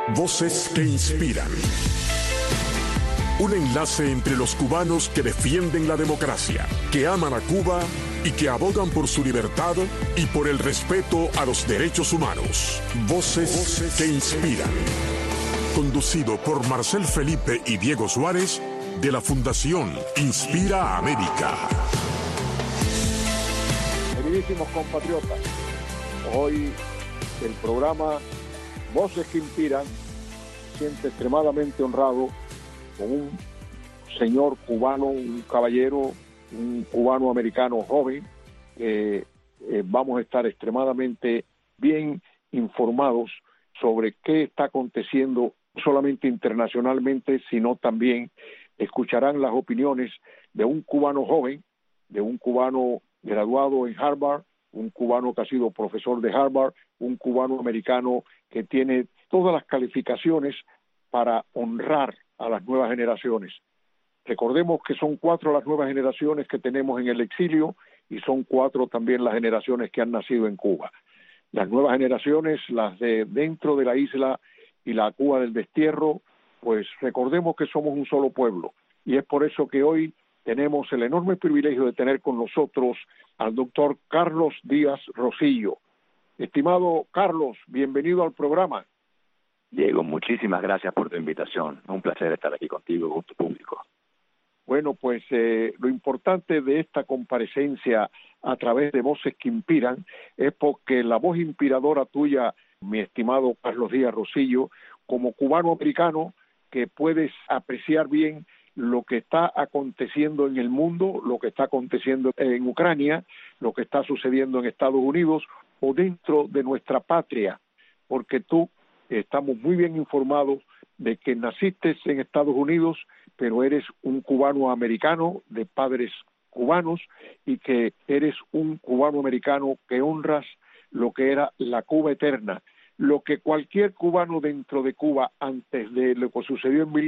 Voces que inspiran. Un enlace entre los cubanos que defienden la democracia, que aman a Cuba y que abogan por su libertad y por el respeto a los derechos humanos. Voces que inspiran. Conducido por Marcel Felipe y Diego Suárez, de la Fundación Inspira América. Queridísimos compatriotas, hoy el programa Voces que Inspiran siente extremadamente honrado con un señor cubano, un caballero, un cubano-americano joven, que vamos a estar extremadamente bien informados sobre qué está aconteciendo, no solamente internacionalmente, sino también escucharán las opiniones de un cubano joven, de un cubano graduado en Harvard, un cubano que ha sido profesor de Harvard, un cubano americano que tiene todas las calificaciones para honrar a las nuevas generaciones. Recordemos que son 4 las nuevas generaciones que tenemos en el exilio y son 4 también las generaciones que han nacido en Cuba. Las nuevas generaciones, las de dentro de la isla y la Cuba del destierro, pues recordemos que somos un solo pueblo y es por eso que hoy tenemos el enorme privilegio de tener con nosotros al doctor Carlos Díaz Rosillo. Estimado Carlos, bienvenido al programa. Diego, muchísimas gracias por tu invitación. Un placer estar aquí contigo, con tu público. Bueno, pues lo importante de esta comparecencia a través de Voces que Inspiran es porque la voz inspiradora tuya, mi estimado Carlos Díaz Rosillo, como cubano-americano, que puedes apreciar bien lo que está aconteciendo en el mundo, lo que está aconteciendo en Ucrania, lo que está sucediendo en Estados Unidos o dentro de nuestra patria, porque tú estamos muy bien informados de que naciste en Estados Unidos, pero eres un cubano-americano de padres cubanos y que eres un cubano-americano que honras lo que era la Cuba eterna, lo que cualquier cubano dentro de Cuba antes de lo que sucedió en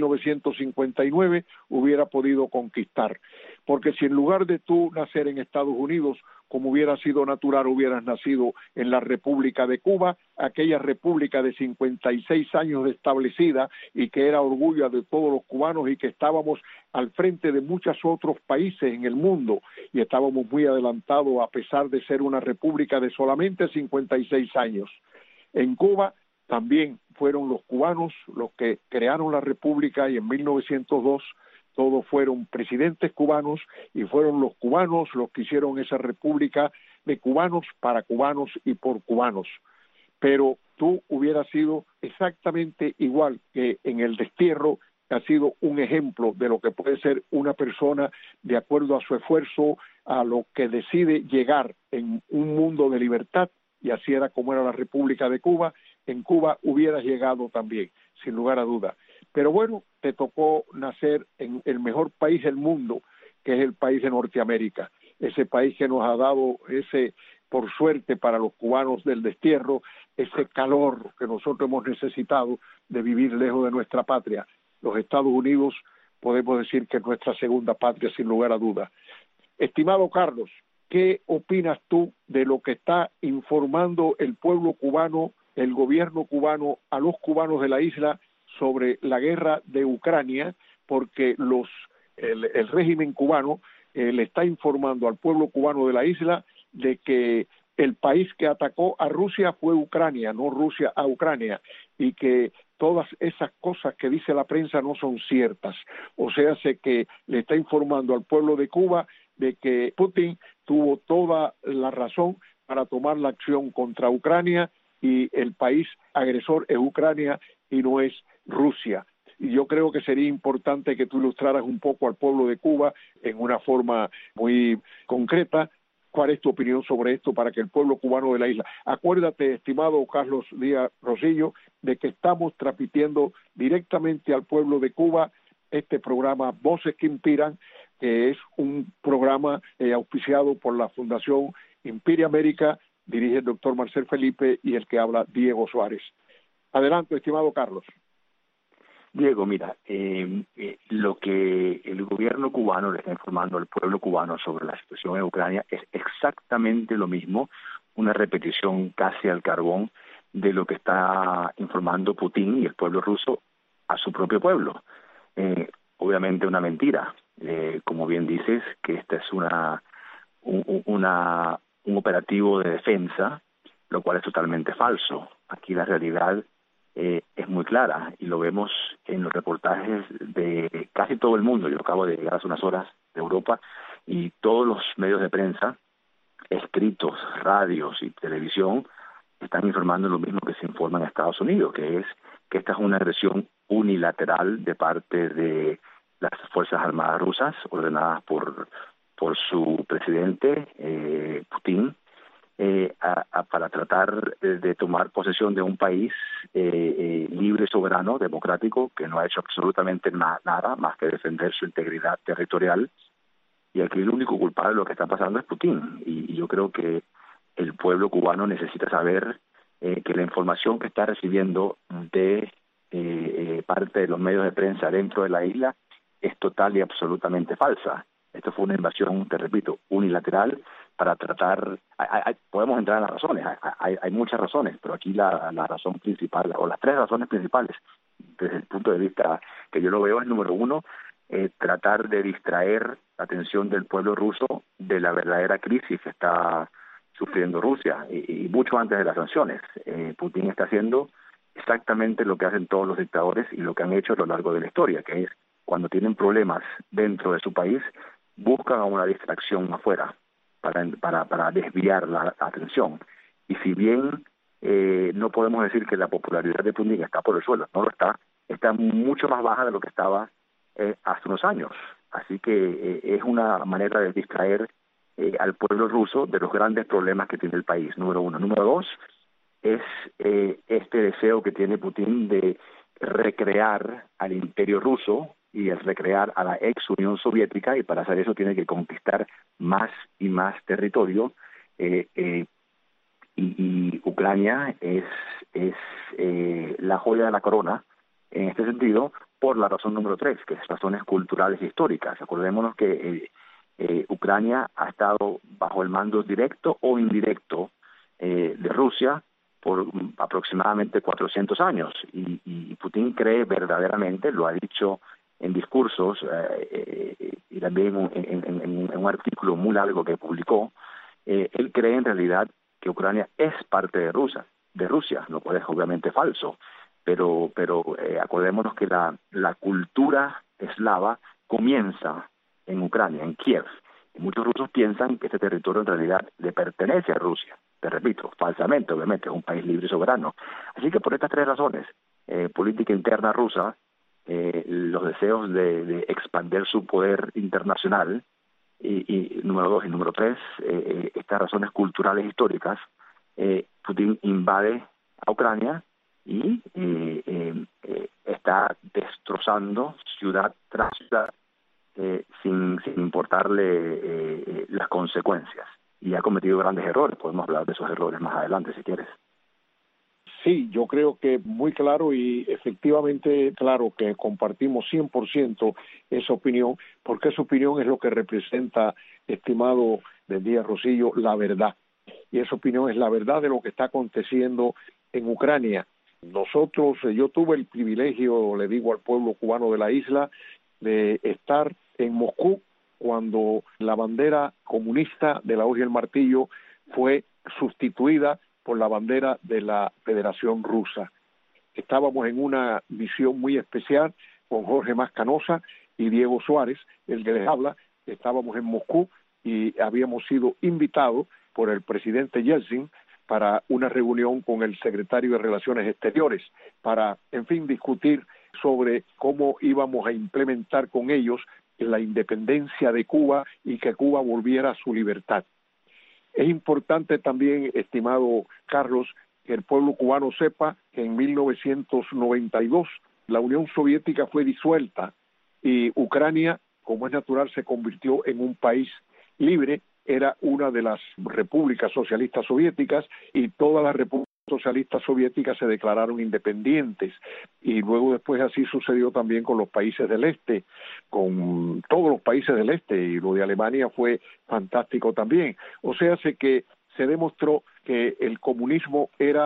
1959 hubiera podido conquistar. Porque si en lugar de tú nacer en Estados Unidos, como hubiera sido natural, hubieras nacido en la República de Cuba, aquella república de 56 años de establecida y que era orgullo de todos los cubanos y que estábamos al frente de muchos otros países en el mundo y estábamos muy adelantados a pesar de ser una república de solamente 56 años. En Cuba también fueron los cubanos los que crearon la república y en 1902 todos fueron presidentes cubanos y fueron los cubanos los que hicieron esa república de cubanos para cubanos y por cubanos. Pero tú hubieras sido exactamente igual que en el destierro, ha sido un ejemplo de lo que puede ser una persona de acuerdo a su esfuerzo, a lo que decide llegar en un mundo de libertad, y así era como era la República de Cuba. En Cuba hubieras llegado también, sin lugar a duda. Pero bueno, te tocó nacer en el mejor país del mundo, que es el país de Norteamérica, ese país que nos ha dado ese, por suerte para los cubanos del destierro, ese calor que nosotros hemos necesitado de vivir lejos de nuestra patria. Los Estados Unidos podemos decir que es nuestra segunda patria, sin lugar a duda. Estimado Carlos, ¿qué opinas tú de lo que está informando el pueblo cubano, el gobierno cubano, a los cubanos de la isla sobre la guerra de Ucrania? Porque el régimen cubano le está informando al pueblo cubano de la isla de que el país que atacó a Rusia fue Ucrania, no Rusia a Ucrania, y que todas esas cosas que dice la prensa no son ciertas. O sea, que le está informando al pueblo de Cuba de que Putin tuvo toda la razón para tomar la acción contra Ucrania y el país agresor es Ucrania y no es Rusia. Y yo creo que sería importante que tú ilustraras un poco al pueblo de Cuba en una forma muy concreta. ¿Cuál es tu opinión sobre esto para que el pueblo cubano de la isla? Acuérdate, estimado Carlos Díaz Rosillo, de que estamos transmitiendo directamente al pueblo de Cuba este programa Voces que Inspiran, que es un programa auspiciado por la Fundación Inspira América, dirige el doctor Marcel Felipe y el que habla Diego Suárez. Adelante, estimado Carlos. Diego, mira, lo que el gobierno cubano le está informando al pueblo cubano sobre la situación en Ucrania es exactamente lo mismo, una repetición casi al carbón de lo que está informando Putin y el pueblo ruso a su propio pueblo. Obviamente una mentira, como bien dices, que esta es un operativo de defensa, lo cual es totalmente falso. Aquí la realidad es muy clara y lo vemos en los reportajes de casi todo el mundo. Yo acabo de llegar hace unas horas de Europa y todos los medios de prensa, escritos, radios y televisión, están informando lo mismo que se informa en Estados Unidos, que es que esta es una agresión unilateral de parte de las Fuerzas Armadas rusas, ordenadas por su presidente, Putin, para tratar de tomar posesión de un país libre, soberano, democrático, que no ha hecho absolutamente nada más que defender su integridad territorial. Y aquí el único culpable de lo que está pasando es Putin. Y yo creo que el pueblo cubano necesita saber que la información que está recibiendo de parte de los medios de prensa dentro de la isla es total y absolutamente falsa. Esto fue una invasión, te repito, unilateral para tratar... podemos entrar en las razones, hay muchas razones, pero aquí la razón principal, o las tres razones principales, desde el punto de vista que yo lo veo, es número uno, tratar de distraer la atención del pueblo ruso de la verdadera crisis que está sufriendo Rusia, y mucho antes de las sanciones. Putin está haciendo exactamente lo que hacen todos los dictadores y lo que han hecho a lo largo de la historia, que es cuando tienen problemas dentro de su país, buscan una distracción afuera para desviar la atención. Y si bien no podemos decir que la popularidad de Putin está por el suelo, no lo está mucho más baja de lo que estaba hace unos años. Así que es una manera de distraer al pueblo ruso de los grandes problemas que tiene el país, número uno. Número dos, es este deseo que tiene Putin de recrear al imperio ruso y el recrear a la ex Unión Soviética, y para hacer eso tiene que conquistar más y más territorio, y Ucrania es la joya de la corona en este sentido, por la razón número 3, que es razones culturales e históricas. Acordémonos que Ucrania ha estado bajo el mando directo o indirecto de Rusia por aproximadamente 400 años, y Putin cree verdaderamente, lo ha dicho en discursos y también en un artículo muy largo que publicó, él cree en realidad que Ucrania es parte de Rusia, lo cual es obviamente falso, pero acordémonos que la cultura eslava comienza en Ucrania, en Kiev, y muchos rusos piensan que este territorio en realidad le pertenece a Rusia. Te repito, falsamente, obviamente, es un país libre y soberano. Así que por estas tres razones, política interna rusa, los deseos de expandir su poder internacional, y número 2 y número 3, estas razones culturales históricas, Putin invade a Ucrania y está destrozando ciudad tras ciudad sin importarle las consecuencias. Y ha cometido grandes errores. Podemos hablar de esos errores más adelante, si quieres. Sí, yo creo que muy claro, y efectivamente claro que compartimos 100% esa opinión, porque esa opinión es lo que representa, estimado del Díaz Rosillo, la verdad. Y esa opinión es la verdad de lo que está aconteciendo en Ucrania. Nosotros, yo tuve el privilegio, le digo al pueblo cubano de la isla, de estar en Moscú cuando la bandera comunista de la hoz y el martillo fue sustituida por la bandera de la Federación Rusa. Estábamos en una misión muy especial con Jorge Mascanosa y Diego Suárez, el que les habla. Estábamos en Moscú y habíamos sido invitados por el presidente Yeltsin para una reunión con el secretario de Relaciones Exteriores para, en fin, discutir sobre cómo íbamos a implementar con ellos la independencia de Cuba y que Cuba volviera a su libertad. Es importante también, estimado Carlos, que el pueblo cubano sepa que en 1992 la Unión Soviética fue disuelta y Ucrania, como es natural, se convirtió en un país libre. Era una de las repúblicas socialistas soviéticas y todas las repúblicas socialistas soviéticas se declararon independientes, y luego después así sucedió también con los países del este, con todos los países del este, y lo de Alemania fue fantástico también. O sea, que se demostró que el comunismo era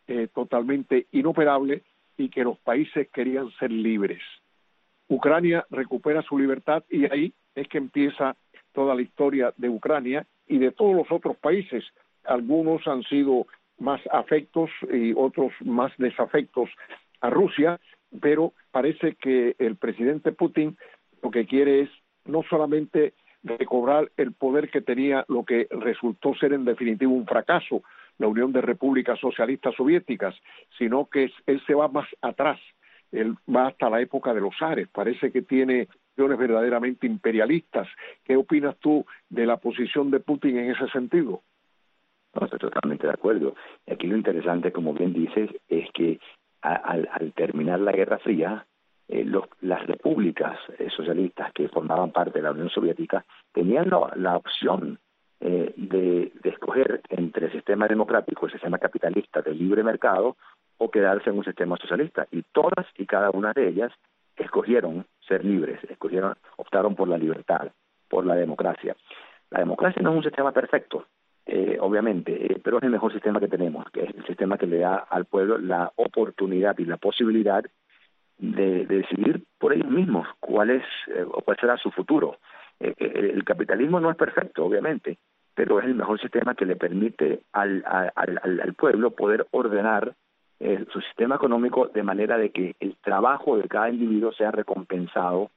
totalmente inoperable y que los países querían ser libres. Ucrania recupera su libertad y ahí es que empieza toda la historia de Ucrania y de todos los otros países. Algunos han sido más afectos y otros más desafectos a Rusia, pero parece que el presidente Putin lo que quiere es no solamente recobrar el poder que tenía lo que resultó ser en definitivo un fracaso, la Unión de Repúblicas Socialistas Soviéticas, sino que él se va más atrás, él va hasta la época de los zares, parece que tiene visiones verdaderamente imperialistas. ¿Qué opinas tú de la posición de Putin en ese sentido? No, estoy totalmente de acuerdo. Y aquí lo interesante, como bien dices, es que al terminar la Guerra Fría, las repúblicas socialistas que formaban parte de la Unión Soviética tenían la opción de escoger entre el sistema democrático, el sistema capitalista de libre mercado, o quedarse en un sistema socialista. Y todas y cada una de ellas escogieron ser libres, optaron por la libertad, por la democracia. La democracia no es un sistema perfecto, obviamente, pero es el mejor sistema que tenemos, que es el sistema que le da al pueblo la oportunidad y la posibilidad de decidir por ellos mismos cuál será su futuro. El capitalismo no es perfecto, obviamente, pero es el mejor sistema que le permite al pueblo poder ordenar su sistema económico de manera de que el trabajo de cada individuo sea recompensado,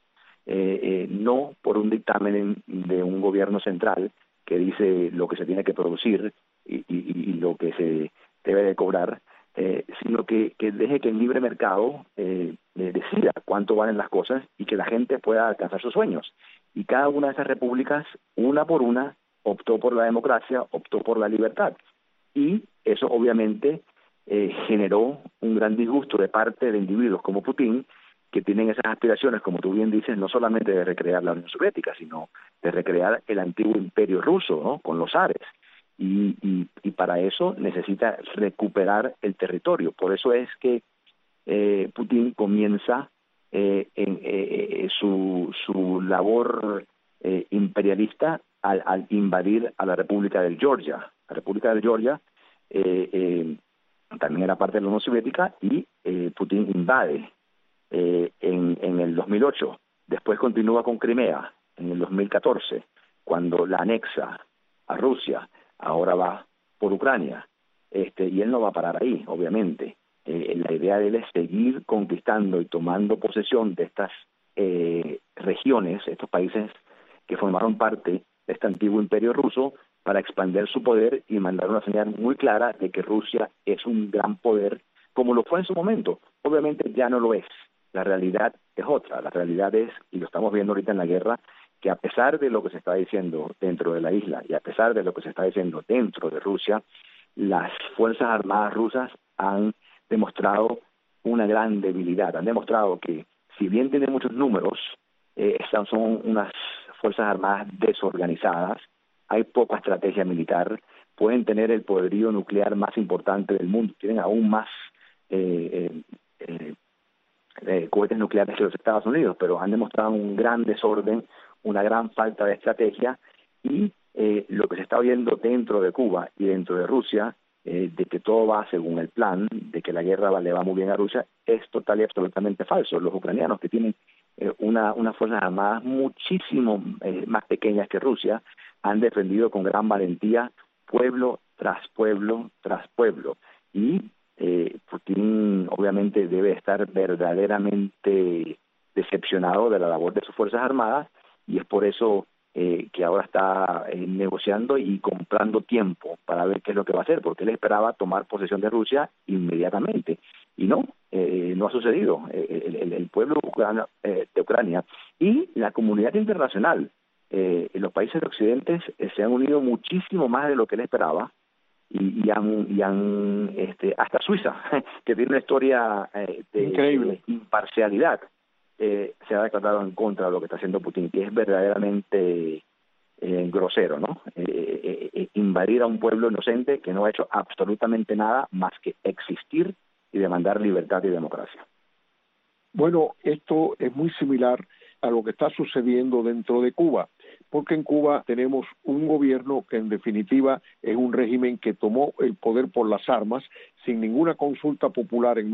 no por un dictamen de un gobierno central que dice lo que se tiene que producir y lo que se debe de cobrar, sino que deje que el libre mercado decida cuánto valen las cosas y que la gente pueda alcanzar sus sueños. Y cada una de esas repúblicas, una por una, optó por la democracia, optó por la libertad. Y eso obviamente generó un gran disgusto de parte de individuos como Putin, que tienen esas aspiraciones, como tú bien dices, no solamente de recrear la Unión Soviética, sino de recrear el antiguo imperio ruso, ¿no?, con los zares. Y para eso necesita recuperar el territorio. Por eso es que Putin comienza su labor imperialista al invadir a la República de Georgia. La República de Georgia también era parte de la Unión Soviética y Putin invade en el 2008. Después continúa con Crimea en el 2014, cuando la anexa a Rusia. Ahora va por Ucrania, y él no va a parar ahí, obviamente. La idea de él es seguir conquistando y tomando posesión de estas regiones, estos países que formaron parte de este antiguo imperio ruso, para expandir su poder y mandar una señal muy clara de que Rusia es un gran poder, como lo fue en su momento. Obviamente ya no lo es. La realidad es otra. La realidad es, y lo estamos viendo ahorita en la guerra, que a pesar de lo que se está diciendo dentro de la isla y a pesar de lo que se está diciendo dentro de Rusia, las Fuerzas Armadas rusas han demostrado una gran debilidad. Han demostrado que, si bien tienen muchos números, son unas Fuerzas Armadas desorganizadas, hay poca estrategia militar, pueden tener el poderío nuclear más importante del mundo, tienen aún más cohetes nucleares que los Estados Unidos, pero han demostrado un gran desorden, una gran falta de estrategia, y lo que se está viendo dentro de Cuba y dentro de Rusia, de que todo va según el plan, de que la guerra le va muy bien a Rusia, es total y absolutamente falso. Los ucranianos, que tienen unas fuerzas armadas muchísimo más pequeñas que Rusia, han defendido con gran valentía pueblo tras pueblo tras pueblo. Y Putin obviamente debe estar verdaderamente decepcionado de la labor de sus Fuerzas Armadas, y es por eso que ahora está negociando y comprando tiempo para ver qué es lo que va a hacer, porque él esperaba tomar posesión de Rusia inmediatamente, y no ha sucedido. El pueblo de Ucrania y la comunidad internacional, los países de Occidente se han unido muchísimo más de lo que él esperaba, y han hasta Suiza, que tiene una historia increíble, de imparcialidad, se ha declarado en contra de lo que está haciendo Putin, que es verdaderamente grosero, ¿no? Invadir a un pueblo inocente que no ha hecho absolutamente nada más que existir y demandar libertad y democracia. Bueno, esto es muy similar a lo que está sucediendo dentro de Cuba, porque en Cuba tenemos un gobierno que en definitiva es un régimen que tomó el poder por las armas sin ninguna consulta popular en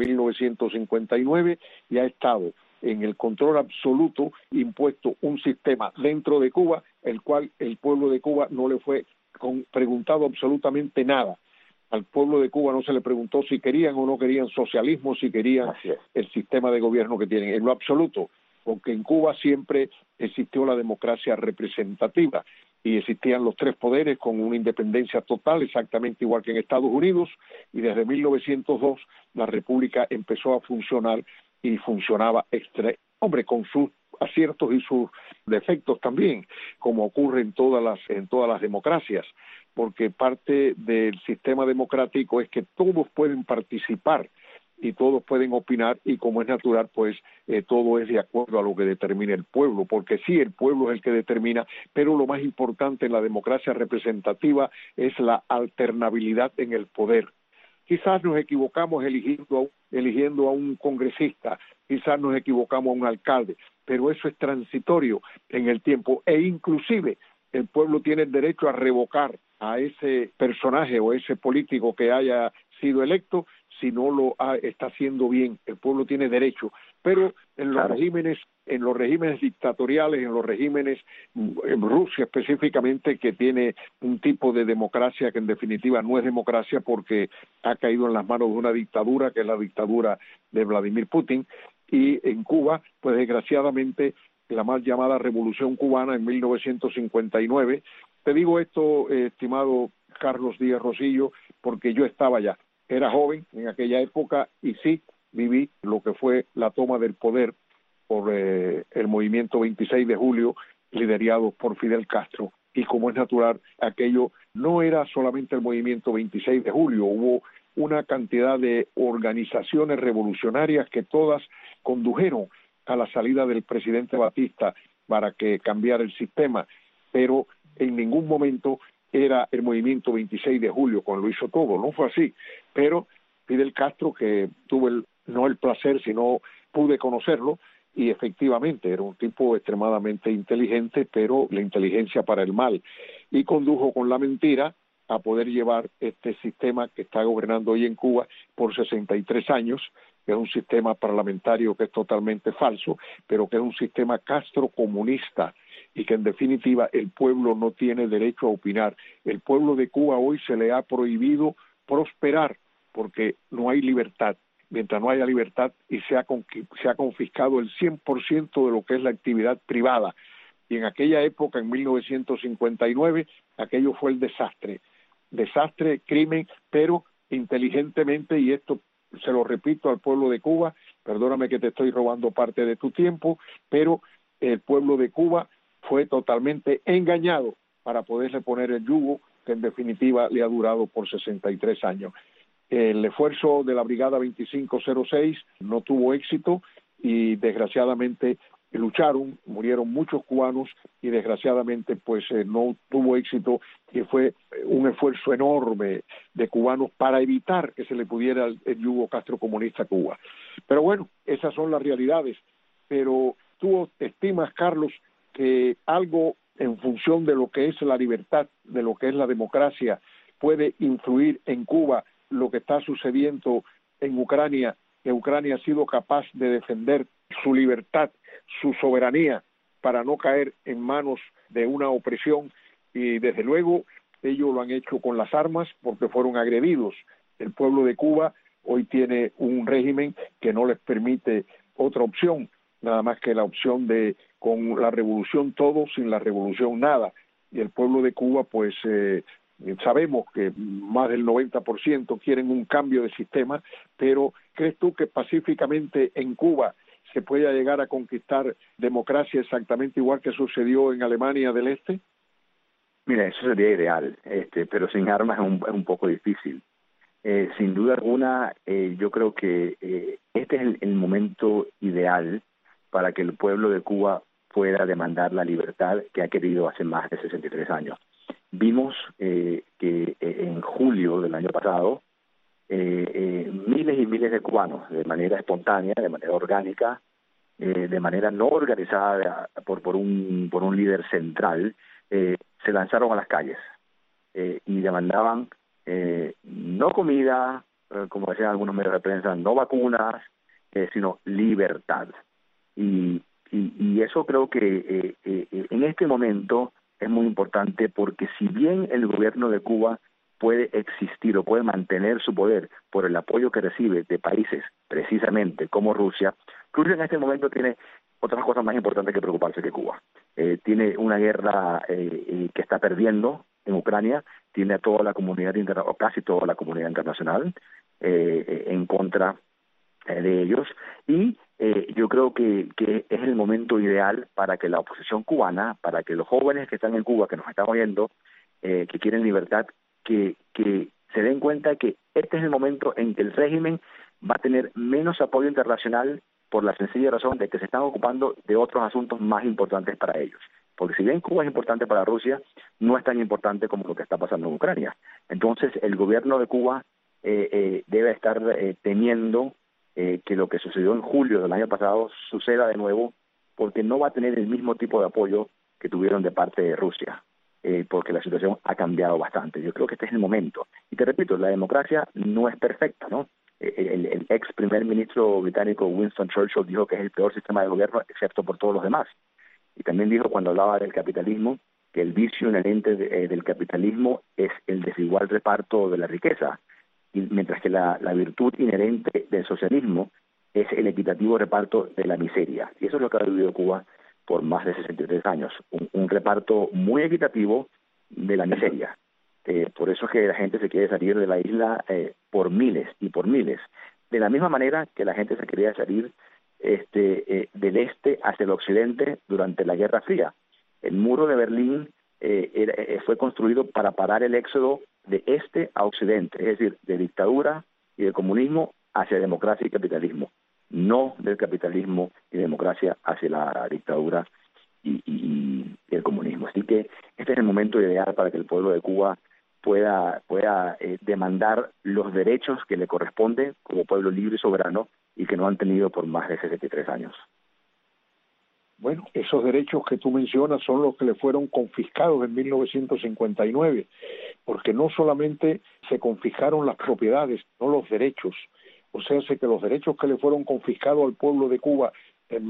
1959 y ha estado en el control absoluto, impuesto un sistema dentro de Cuba, el cual el pueblo de Cuba no le fue preguntado absolutamente nada. Al pueblo de Cuba no se le preguntó si querían o no querían socialismo, si querían el sistema de gobierno que tienen, en lo absoluto, porque en Cuba siempre existió la democracia representativa y existían los tres poderes con una independencia total, exactamente igual que en Estados Unidos, y desde 1902 la República empezó a funcionar y funcionaba con sus aciertos y sus defectos también, como ocurre en todas las democracias, porque parte del sistema democrático es que todos pueden participar y todos pueden opinar, y como es natural, pues todo es de acuerdo a lo que determina el pueblo, porque sí, el pueblo es el que determina, pero lo más importante en la democracia representativa es la alternabilidad en el poder. Quizás nos equivocamos eligiendo a un congresista, quizás nos equivocamos a un alcalde, pero eso es transitorio en el tiempo, e inclusive el pueblo tiene el derecho a revocar a ese personaje o ese político que haya sido electo si no lo está haciendo bien. El pueblo tiene derecho, pero en los regímenes dictatoriales, en los regímenes, en Rusia específicamente, que tiene un tipo de democracia que en definitiva no es democracia porque ha caído en las manos de una dictadura, que es la dictadura de Vladimir Putin, y en Cuba, pues desgraciadamente, la mal llamada Revolución Cubana en 1959. Te digo esto, estimado Carlos Díaz Rosillo, porque yo estaba allá. Era joven en aquella época y sí viví lo que fue la toma del poder por el movimiento 26 de julio, liderado por Fidel Castro. Y como es natural, aquello no era solamente el movimiento 26 de julio, hubo una cantidad de organizaciones revolucionarias que todas condujeron a la salida del presidente Batista para que cambiara el sistema, pero en ningún momento era el movimiento 26 de julio cuando lo hizo todo, no fue así. Pero Fidel Castro, que tuve no el placer, sino pude conocerlo, y efectivamente era un tipo extremadamente inteligente, pero la inteligencia para el mal, y condujo con la mentira a poder llevar este sistema que está gobernando hoy en Cuba por 63 años, que es un sistema parlamentario que es totalmente falso, pero que es un sistema castrocomunista, y que en definitiva el pueblo no tiene derecho a opinar. El pueblo de Cuba hoy se le ha prohibido prosperar porque no hay libertad. Mientras no haya libertad y se ha confiscado el 100% de lo que es la actividad privada. Y en aquella época, en 1959, aquello fue el desastre, crimen, pero inteligentemente, y esto se lo repito al pueblo de Cuba, perdóname que te estoy robando parte de tu tiempo, pero el pueblo de Cuba fue totalmente engañado para poderle poner el yugo que en definitiva le ha durado por 63 años. El esfuerzo de la Brigada 2506 no tuvo éxito y desgraciadamente murieron muchos cubanos y desgraciadamente pues no tuvo éxito, y fue un esfuerzo enorme de cubanos para evitar que se le pudiera el yugo castrocomunista a Cuba. Pero bueno, esas son las realidades. Pero tú estimas, Carlos, que algo en función de lo que es la libertad, de lo que es la democracia, puede influir en Cuba lo que está sucediendo en Ucrania, que Ucrania ha sido capaz de defender su libertad, su soberanía, para no caer en manos de una opresión, y desde luego ellos lo han hecho con las armas porque fueron agredidos. El pueblo de Cuba hoy tiene un régimen que no les permite otra opción, nada más que la opción de con la revolución todo, sin la revolución nada. Y el pueblo de Cuba, pues sabemos que más del 90% quieren un cambio de sistema, pero ¿crees tú que pacíficamente en Cuba se pueda llegar a conquistar democracia exactamente igual que sucedió en Alemania del Este? Mira, eso sería ideal, pero sin armas es un poco difícil. Sin duda alguna, yo creo que este es el momento ideal para que el pueblo de Cuba pueda demandar la libertad que ha querido hace más de 63 años. Vimos que en julio del año pasado, miles y miles de cubanos, de manera espontánea, de manera orgánica, de manera no organizada por un líder central, se lanzaron a las calles y demandaban no comida, como decían algunos medios de prensa, no vacunas, sino libertad. Y eso creo que en este momento es muy importante, porque si bien el gobierno de Cuba puede existir o puede mantener su poder por el apoyo que recibe de países precisamente como Rusia, Rusia en este momento tiene otras cosas más importantes que preocuparse que Cuba. Tiene una guerra que está perdiendo en Ucrania, tiene a toda la comunidad o casi toda la comunidad internacional en contra de ellos, y yo creo que es el momento ideal para que la oposición cubana, para que los jóvenes que están en Cuba, que nos están oyendo, que quieren libertad, que se den cuenta que este es el momento en que el régimen va a tener menos apoyo internacional, por la sencilla razón de que se están ocupando de otros asuntos más importantes para ellos. Porque si bien Cuba es importante para Rusia, no es tan importante como lo que está pasando en Ucrania. Entonces, el gobierno de Cuba debe estar temiendo que lo que sucedió en julio del año pasado suceda de nuevo, porque no va a tener el mismo tipo de apoyo que tuvieron de parte de Rusia, porque la situación ha cambiado bastante. Yo creo que este es el momento. Y te repito, la democracia no es perfecta, ¿no? El ex primer ministro británico Winston Churchill dijo que es el peor sistema de gobierno, excepto por todos los demás. Y también dijo, cuando hablaba del capitalismo, que el vicio inherente del capitalismo es el desigual reparto de la riqueza, y mientras que la virtud inherente del socialismo es el equitativo reparto de la miseria. Y eso es lo que ha vivido Cuba por más de 63 años, un reparto muy equitativo de la miseria. Por eso es que la gente se quiere salir de la isla por miles y por miles. De la misma manera que la gente se quería salir del este hacia el occidente durante la Guerra Fría. El muro de Berlín fue construido para parar el éxodo de este a occidente, es decir, de dictadura y de comunismo hacia democracia y capitalismo, no del capitalismo y democracia hacia la dictadura y el comunismo. Así que este es el momento ideal para que el pueblo de Cuba pueda demandar los derechos que le corresponden como pueblo libre y soberano y que no han tenido por más de 63 años. Bueno, esos derechos que tú mencionas son los que le fueron confiscados en 1959, porque no solamente se confiscaron las propiedades, no los derechos. O sea, sé que los derechos que le fueron confiscados al pueblo de Cuba en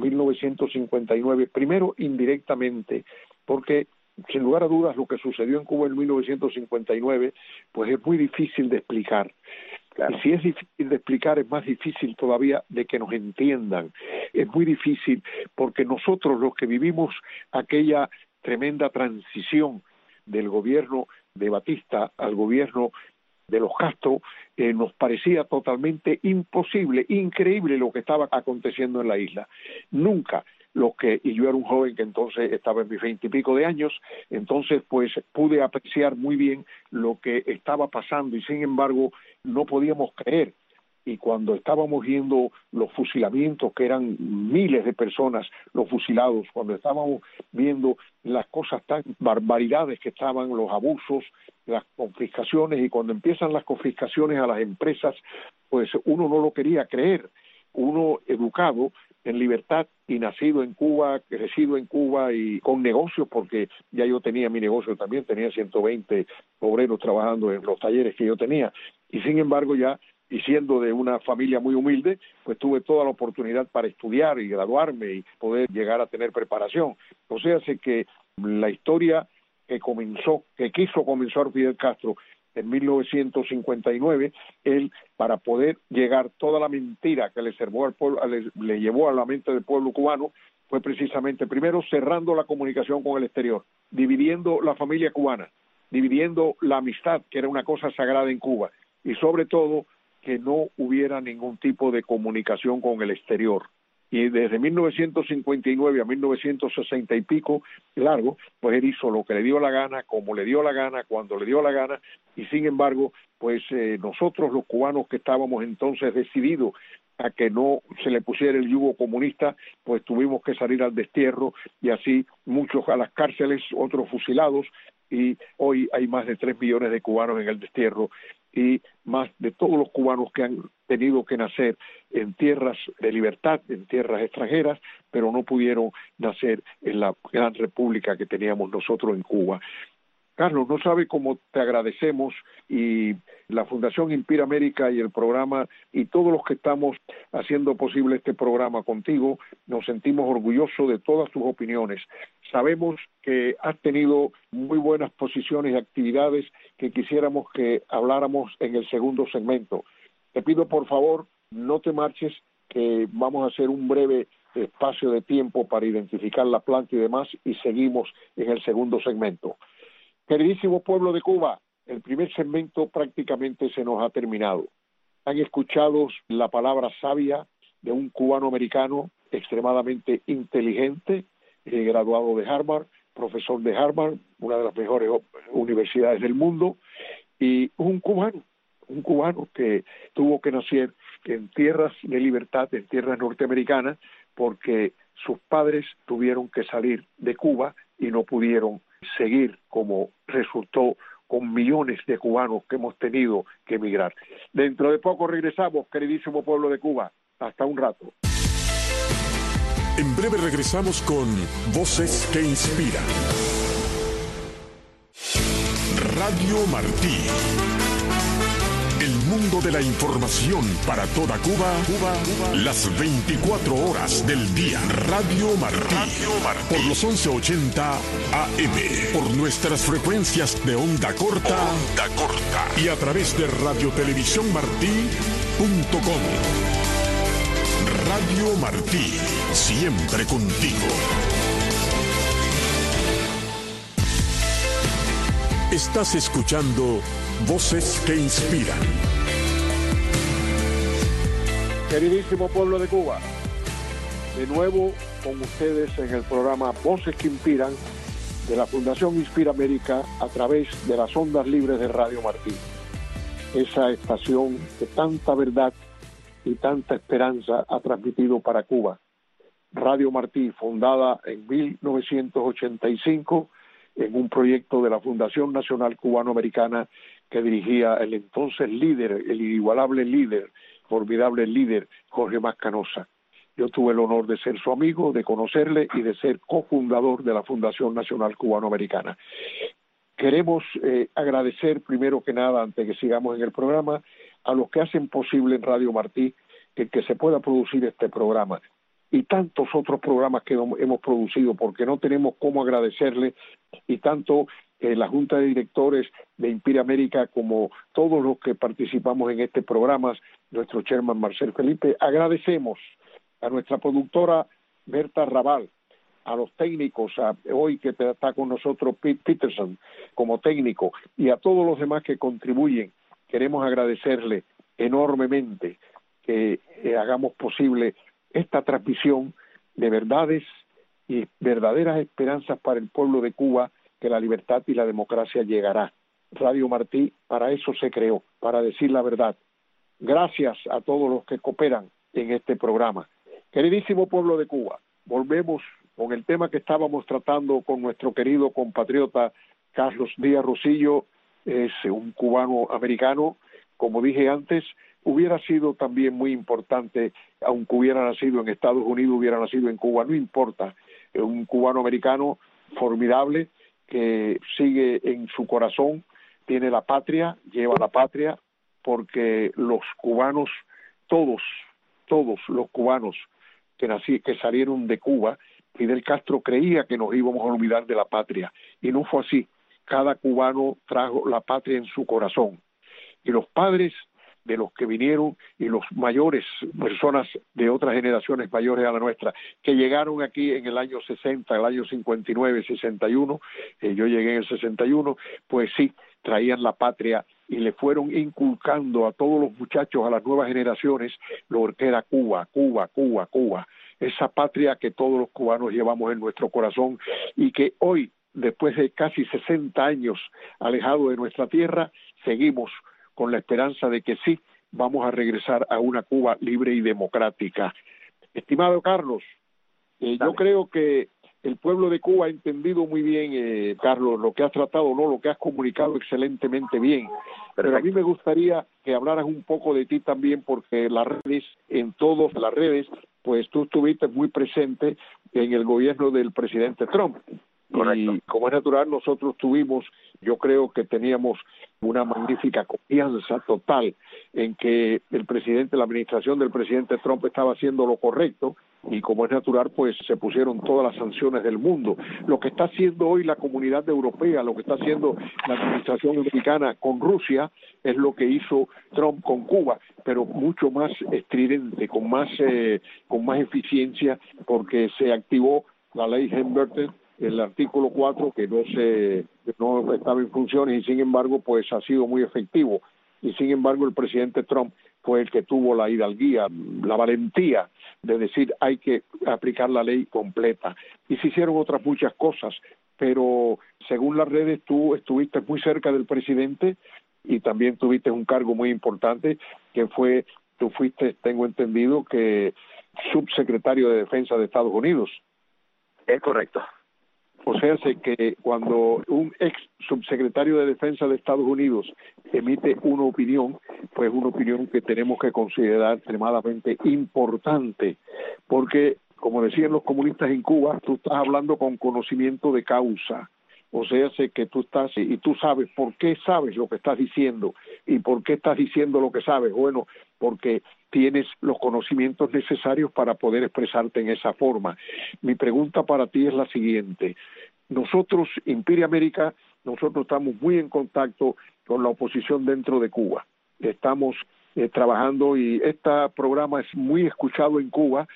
1959, primero indirectamente, porque sin lugar a dudas lo que sucedió en Cuba en 1959, pues es muy difícil de explicar. Claro. Y si es difícil de explicar, es más difícil todavía de que nos entiendan. Es muy difícil porque nosotros, los que vivimos aquella tremenda transición del gobierno de Batista al gobierno de los Castro, nos parecía totalmente imposible, increíble lo que estaba aconteciendo en la isla. Nunca y yo era un joven que entonces estaba en mis 20 y pico de años, entonces pues pude apreciar muy bien lo que estaba pasando y sin embargo no podíamos creer. Y cuando estábamos viendo los fusilamientos, que eran miles de personas los fusilados, cuando estábamos viendo las cosas tan barbaridades que estaban, los abusos, las confiscaciones, y cuando empiezan las confiscaciones a las empresas, pues uno no lo quería creer. Uno educado en libertad y nacido en Cuba, crecido en Cuba y con negocios, porque ya yo tenía mi negocio también, tenía 120 obreros trabajando en los talleres que yo tenía, y sin embargo ya, y siendo de una familia muy humilde, pues tuve toda la oportunidad para estudiar y graduarme y poder llegar a tener preparación. O sea, sé que la historia que quiso comenzar Fidel Castro en 1959, él, para poder llegar toda la mentira que le llevó a la mente del pueblo cubano, fue precisamente, primero, cerrando la comunicación con el exterior, dividiendo la familia cubana, dividiendo la amistad, que era una cosa sagrada en Cuba, y sobre todo, que no hubiera ningún tipo de comunicación con el exterior. Y desde 1959 a 1960 y pico, largo, pues él hizo lo que le dio la gana, como le dio la gana, cuando le dio la gana, y sin embargo, pues nosotros los cubanos que estábamos entonces decididos a que no se le pusiera el yugo comunista, pues tuvimos que salir al destierro, y así muchos a las cárceles, otros fusilados, y hoy hay más de 3 millones de cubanos en el destierro, y más de todos los cubanos que han tenido que nacer en tierras de libertad, en tierras extranjeras, pero no pudieron nacer en la gran república que teníamos nosotros en Cuba. Carlos, no sabe cómo te agradecemos, y la Fundación Inspira América y el programa y todos los que estamos haciendo posible este programa contigo, nos sentimos orgullosos de todas tus opiniones. Sabemos que has tenido muy buenas posiciones y actividades que quisiéramos que habláramos en el segundo segmento. Te pido por favor, no te marches, que vamos a hacer un breve espacio de tiempo para identificar la planta y demás, y seguimos en el segundo segmento. Queridísimo pueblo de Cuba, el primer segmento prácticamente se nos ha terminado. Han escuchado la palabra sabia de un cubano americano extremadamente inteligente, graduado de Harvard, profesor de Harvard, una de las mejores universidades del mundo, y un cubano que tuvo que nacer en tierras de libertad, en tierras norteamericanas, porque sus padres tuvieron que salir de Cuba y no pudieron seguir, como resultó con millones de cubanos que hemos tenido que emigrar. Dentro de poco regresamos, queridísimo pueblo de Cuba. Hasta un rato. En breve regresamos con Voces que Inspiran. Radio Martí. El mundo de la información para toda Cuba, las 24 horas del día. Radio Martí. Por los 1180 AM. Por nuestras frecuencias de onda corta. Y a través de radiotelevisiónmartí.com. Radio Martí. Siempre contigo. Estás escuchando Voces que Inspiran. Queridísimo pueblo de Cuba, de nuevo con ustedes en el programa Voces que Inspiran de la Fundación Inspira América a través de las ondas libres de Radio Martí. Esa estación que tanta verdad y tanta esperanza ha transmitido para Cuba. Radio Martí, fundada en 1985 en un proyecto de la Fundación Nacional Cubano-Americana que dirigía el entonces líder, el inigualable líder, formidable líder, Jorge Mascanosa. Yo tuve el honor de ser su amigo, de conocerle y de ser cofundador de la Fundación Nacional Cubano-Americana. Queremos agradecer primero que nada, antes que sigamos en el programa, a los que hacen posible en Radio Martí que se pueda producir este programa y tantos otros programas que hemos producido, porque no tenemos cómo agradecerle, y tanto la Junta de Directores de Inspira América como todos los que participamos en este programa, nuestro chairman Marcel Felipe, agradecemos a nuestra productora Berta Raval, a los técnicos, hoy que está con nosotros Pete Peterson como técnico, y a todos los demás que contribuyen. Queremos agradecerle enormemente que hagamos posible esta transmisión de verdades y verdaderas esperanzas para el pueblo de Cuba, que la libertad y la democracia llegará. Radio Martí para eso se creó, para decir la verdad. Gracias a todos los que cooperan en este programa. Queridísimo pueblo de Cuba, volvemos con el tema que estábamos tratando con nuestro querido compatriota Carlos Díaz Rosillo. Es un cubano americano, como dije antes. Hubiera sido también muy importante, aunque hubiera nacido en Estados Unidos, hubiera nacido en Cuba, no importa. Un cubano americano formidable que sigue en su corazón, tiene la patria, lleva la patria, porque los cubanos, todos los cubanos que salieron de Cuba, Fidel Castro creía que nos íbamos a olvidar de la patria, y no fue así. Cada cubano trajo la patria en su corazón. Y los padres de los que vinieron y los mayores, personas de otras generaciones mayores a la nuestra, que llegaron aquí en el año 60, el año 59, 61, yo llegué en el 61, pues sí, traían la patria y le fueron inculcando a todos los muchachos, a las nuevas generaciones, lo que era Cuba, Cuba, Cuba, Cuba. Esa patria que todos los cubanos llevamos en nuestro corazón y que hoy, después de casi 60 años alejados de nuestra tierra, seguimos con la esperanza de que sí, vamos a regresar a una Cuba libre y democrática. Estimado Carlos, yo creo que el pueblo de Cuba ha entendido muy bien, Carlos, lo que has tratado, no, lo que has comunicado excelentemente bien. Pero a mí me gustaría que hablaras un poco de ti también, porque las redes, en todas las redes, pues tú estuviste muy presente en el gobierno del presidente Trump. Correcto. Y como es natural, nosotros tuvimos, yo creo que teníamos una magnífica confianza total en que la administración del presidente Trump estaba haciendo lo correcto, y como es natural, pues se pusieron todas las sanciones del mundo. Lo que está haciendo hoy la comunidad europea, lo que está haciendo la administración americana con Rusia, es lo que hizo Trump con Cuba, pero mucho más estridente, con más eficiencia, porque se activó la ley Helms-Burton, el artículo 4, que no estaba en funciones, y sin embargo pues ha sido muy efectivo. Y sin embargo el presidente Trump fue el que tuvo la hidalguía, la valentía de decir hay que aplicar la ley completa. Y se hicieron otras muchas cosas, pero según las redes tú estuviste muy cerca del presidente y también tuviste un cargo muy importante, que tú fuiste, tengo entendido, que subsecretario de Defensa de Estados Unidos. Es correcto. O sea, que cuando un ex subsecretario de Defensa de Estados Unidos emite una opinión, pues una opinión que tenemos que considerar extremadamente importante, porque, como decían los comunistas en Cuba, tú estás hablando con conocimiento de causa. O sea, que tú estás, y tú sabes por qué sabes lo que estás diciendo, y por qué estás diciendo lo que sabes. Bueno, porque tienes los conocimientos necesarios para poder expresarte en esa forma. Mi pregunta para ti es la siguiente. Nosotros, Imperia América, nosotros estamos muy en contacto con la oposición dentro de Cuba. Estamos trabajando, y este programa es muy escuchado en Cuba.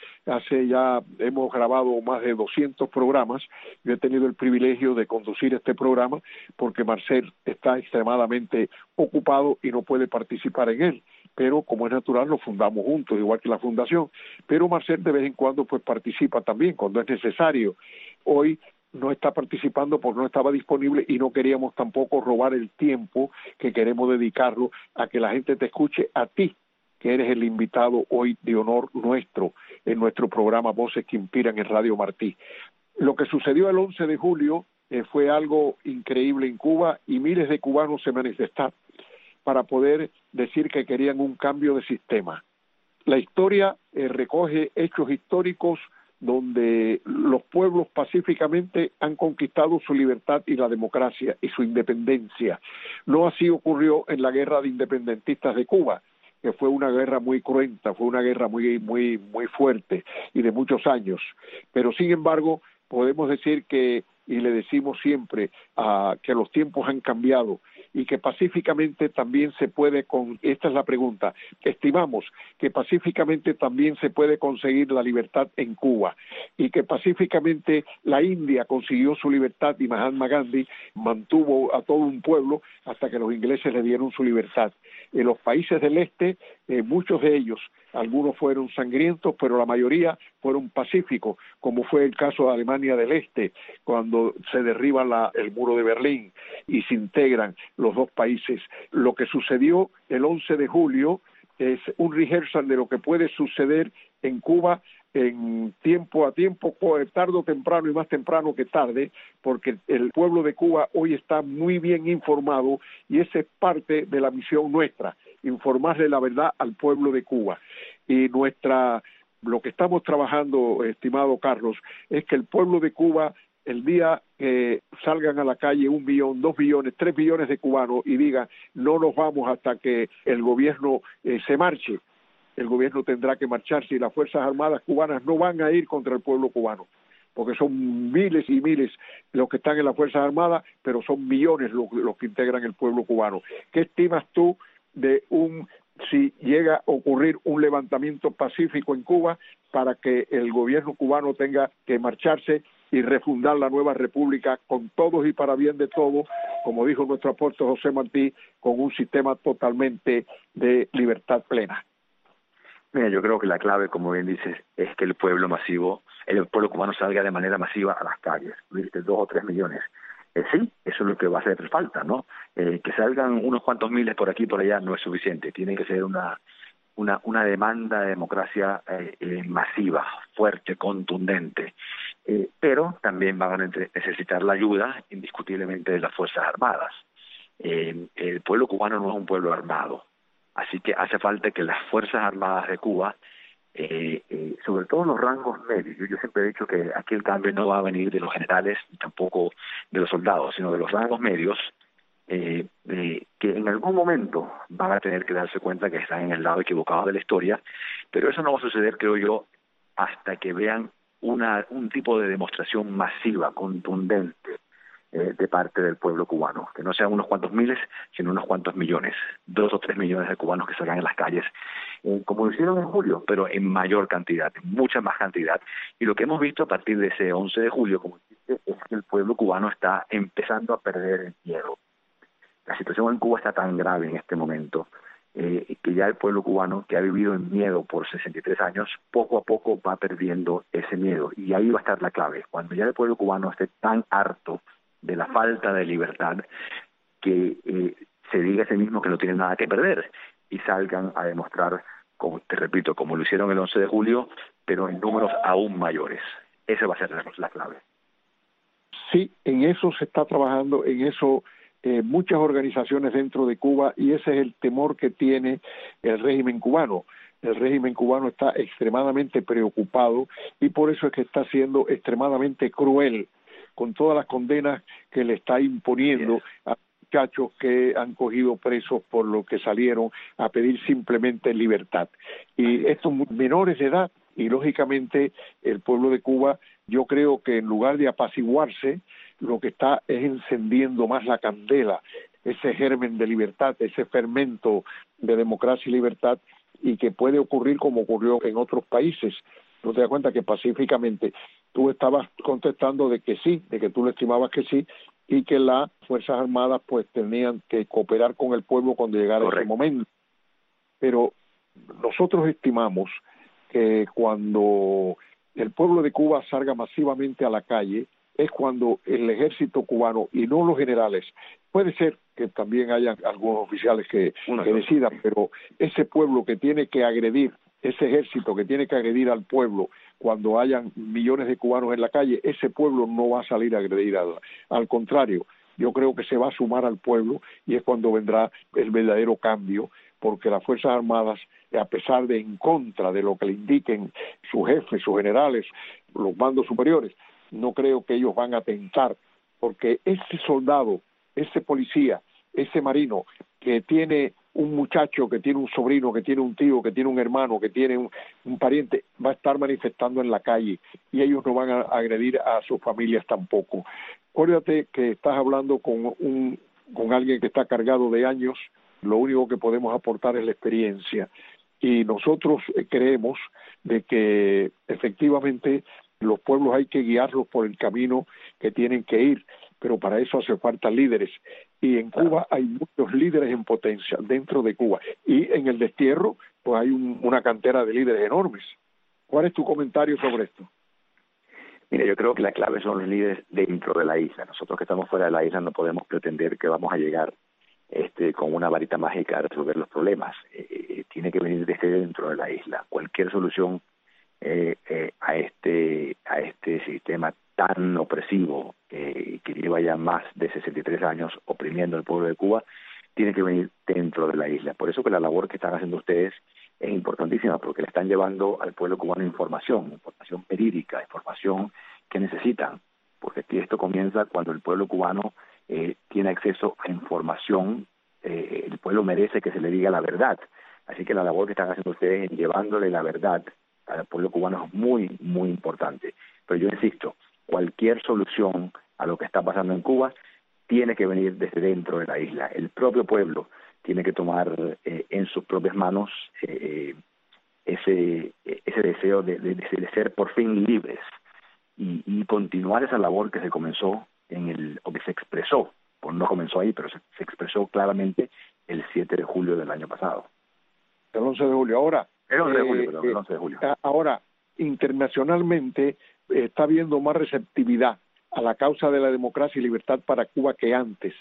Hemos grabado más de 200 programas. Yo he tenido el privilegio de conducir este programa porque Marcel está extremadamente ocupado y no puede participar en él, pero como es natural lo fundamos juntos, igual que la fundación. Pero Marcel de vez en cuando pues participa también cuando es necesario. Hoy no está participando porque no estaba disponible, y no queríamos tampoco robar el tiempo que queremos dedicarlo a que la gente te escuche a ti, que eres el invitado hoy de honor nuestro en nuestro programa Voces que Inspiran en Radio Martí. Lo que sucedió el 11 de julio fue algo increíble en Cuba, y miles de cubanos se manifestaron para poder decir que querían un cambio de sistema. La historia recoge hechos históricos donde los pueblos pacíficamente han conquistado su libertad y la democracia y su independencia. No así ocurrió en la guerra de independentistas de Cuba, que fue una guerra muy cruenta, fue una guerra muy fuerte y de muchos años. Pero sin embargo, podemos decir que, y le decimos siempre, que los tiempos han cambiado, y que pacíficamente también se puede, esta es la pregunta, estimamos que pacíficamente también se puede conseguir la libertad en Cuba, y que pacíficamente la India consiguió su libertad y Mahatma Gandhi mantuvo a todo un pueblo hasta que los ingleses le dieron su libertad. En los países del este, muchos de ellos, algunos fueron sangrientos, pero la mayoría fueron pacíficos, como fue el caso de Alemania del Este, cuando se derriba el muro de Berlín y se integran los dos países. Lo que sucedió el 11 de julio es un rehearsal de lo que puede suceder en Cuba en tiempo a tiempo, tarde o temprano, y más temprano que tarde, porque el pueblo de Cuba hoy está muy bien informado, y esa es parte de la misión nuestra, informarle la verdad al pueblo de Cuba. Y lo que estamos trabajando, estimado Carlos, es que el pueblo de Cuba, el día que salgan a la calle 1 billón, 2 billones, 3 billones de cubanos y digan no nos vamos hasta que el gobierno se marche, el gobierno tendrá que marcharse, y las Fuerzas Armadas cubanas no van a ir contra el pueblo cubano, porque son miles y miles los que están en las Fuerzas Armadas, pero son millones los que integran el pueblo cubano. ¿Qué estimas tú si llega a ocurrir un levantamiento pacífico en Cuba para que el gobierno cubano tenga que marcharse y refundar la nueva república con todos y para bien de todos, como dijo nuestro apóstol José Martí, con un sistema totalmente de libertad plena? Mira, yo creo que la clave, como bien dices, es que el pueblo cubano salga de manera masiva a las calles. Viste, 2 o 3 millones. Sí, eso es lo que va a hacer falta, ¿no? Que salgan unos cuantos miles por aquí y por allá no es suficiente. Tiene que ser una demanda de democracia masiva, fuerte, contundente. pero también van a necesitar la ayuda indiscutiblemente de las Fuerzas Armadas. El pueblo cubano no es un pueblo armado, así que hace falta que las Fuerzas Armadas de Cuba, sobre todo los rangos medios, yo siempre he dicho que aquí el cambio no va a venir de los generales ni tampoco de los soldados, sino de los rangos medios, que en algún momento van a tener que darse cuenta que están en el lado equivocado de la historia, pero eso no va a suceder, creo yo, hasta que vean un tipo de demostración masiva, contundente, de parte del pueblo cubano, que no sean unos cuantos miles, sino unos cuantos millones, 2 o 3 millones de cubanos que salgan en las calles, como lo hicieron en julio, pero en mayor cantidad, en mucha más cantidad. Y lo que hemos visto a partir de ese 11 de julio, como dijiste, es que el pueblo cubano está empezando a perder el miedo. La situación en Cuba está tan grave en este momento, que ya el pueblo cubano, que ha vivido en miedo por 63 años, poco a poco va perdiendo ese miedo. Y ahí va a estar la clave. Cuando ya el pueblo cubano esté tan harto de la falta de libertad, que se diga a sí mismo que no tienen nada que perder y salgan a demostrar, como te repito, como lo hicieron el 11 de julio, pero en números aún mayores. Esa va a ser la clave. Sí, en eso se está trabajando, en eso muchas organizaciones dentro de Cuba, y ese es el temor que tiene el régimen cubano. El régimen cubano está extremadamente preocupado y por eso es que está siendo extremadamente cruel con todas las condenas que le está imponiendo a muchachos que han cogido presos por lo que salieron a pedir simplemente libertad. Y estos menores de edad, y lógicamente el pueblo de Cuba, yo creo que en lugar de apaciguarse, lo que está es encendiendo más la candela, ese germen de libertad, ese fermento de democracia y libertad, y que puede ocurrir como ocurrió en otros países. ¿No te das cuenta que pacíficamente tú estabas contestando de que sí, de que tú le estimabas que sí, y que las Fuerzas Armadas pues tenían que cooperar con el pueblo cuando llegara ese momento? Pero nosotros estimamos que cuando el pueblo de Cuba salga masivamente a la calle, es cuando el ejército cubano, y no los generales, puede ser que también hayan algunos oficiales que decidan, pero ese pueblo que tiene que agredir, ese ejército que tiene que agredir al pueblo cuando hayan millones de cubanos en la calle, ese pueblo no va a salir a agredir al contrario. Yo creo que se va a sumar al pueblo y es cuando vendrá el verdadero cambio, porque las Fuerzas Armadas, a pesar de en contra de lo que le indiquen sus jefes, sus generales, los mandos superiores, no creo que ellos van a atentar, porque ese soldado, ese policía, ese marino que tiene un muchacho, que tiene un sobrino, que tiene un tío, que tiene un hermano, que tiene un pariente, va a estar manifestando en la calle y ellos no van a agredir a sus familias tampoco. Acuérdate que estás hablando con alguien que está cargado de años, lo único que podemos aportar es la experiencia y nosotros creemos de que efectivamente los pueblos hay que guiarlos por el camino que tienen que ir, pero para eso hace falta líderes. Y en Cuba hay muchos líderes en potencia dentro de Cuba. Y en el destierro, pues hay una cantera de líderes enormes. ¿Cuál es tu comentario sobre esto? Mira, yo creo que la clave son los líderes dentro de la isla. Nosotros que estamos fuera de la isla no podemos pretender que vamos a llegar con una varita mágica a resolver los problemas. Tiene que venir desde dentro de la isla. Cualquier solución a este sistema tan opresivo que lleva ya más de 63 años oprimiendo al pueblo de Cuba, tiene que venir dentro de la isla. Por eso que la labor que están haciendo ustedes es importantísima, porque le están llevando al pueblo cubano información verídica, información que necesitan, porque aquí esto comienza cuando el pueblo cubano tiene acceso a información. El pueblo merece que se le diga la verdad, así que la labor que están haciendo ustedes en llevándole la verdad al pueblo cubano es muy, muy importante. Pero yo insisto, cualquier solución a lo que está pasando en Cuba tiene que venir desde dentro de la isla. El propio pueblo tiene que tomar en sus propias manos ese deseo de ser por fin libres y continuar esa labor que se comenzó o que se expresó, pues no comenzó ahí, pero se expresó claramente el 7 de julio del año pasado. El 11 de julio. Ahora, el 11 de julio, perdón, el 11 de julio. Ahora, internacionalmente está habiendo más receptividad a la causa de la democracia y libertad para Cuba que antes.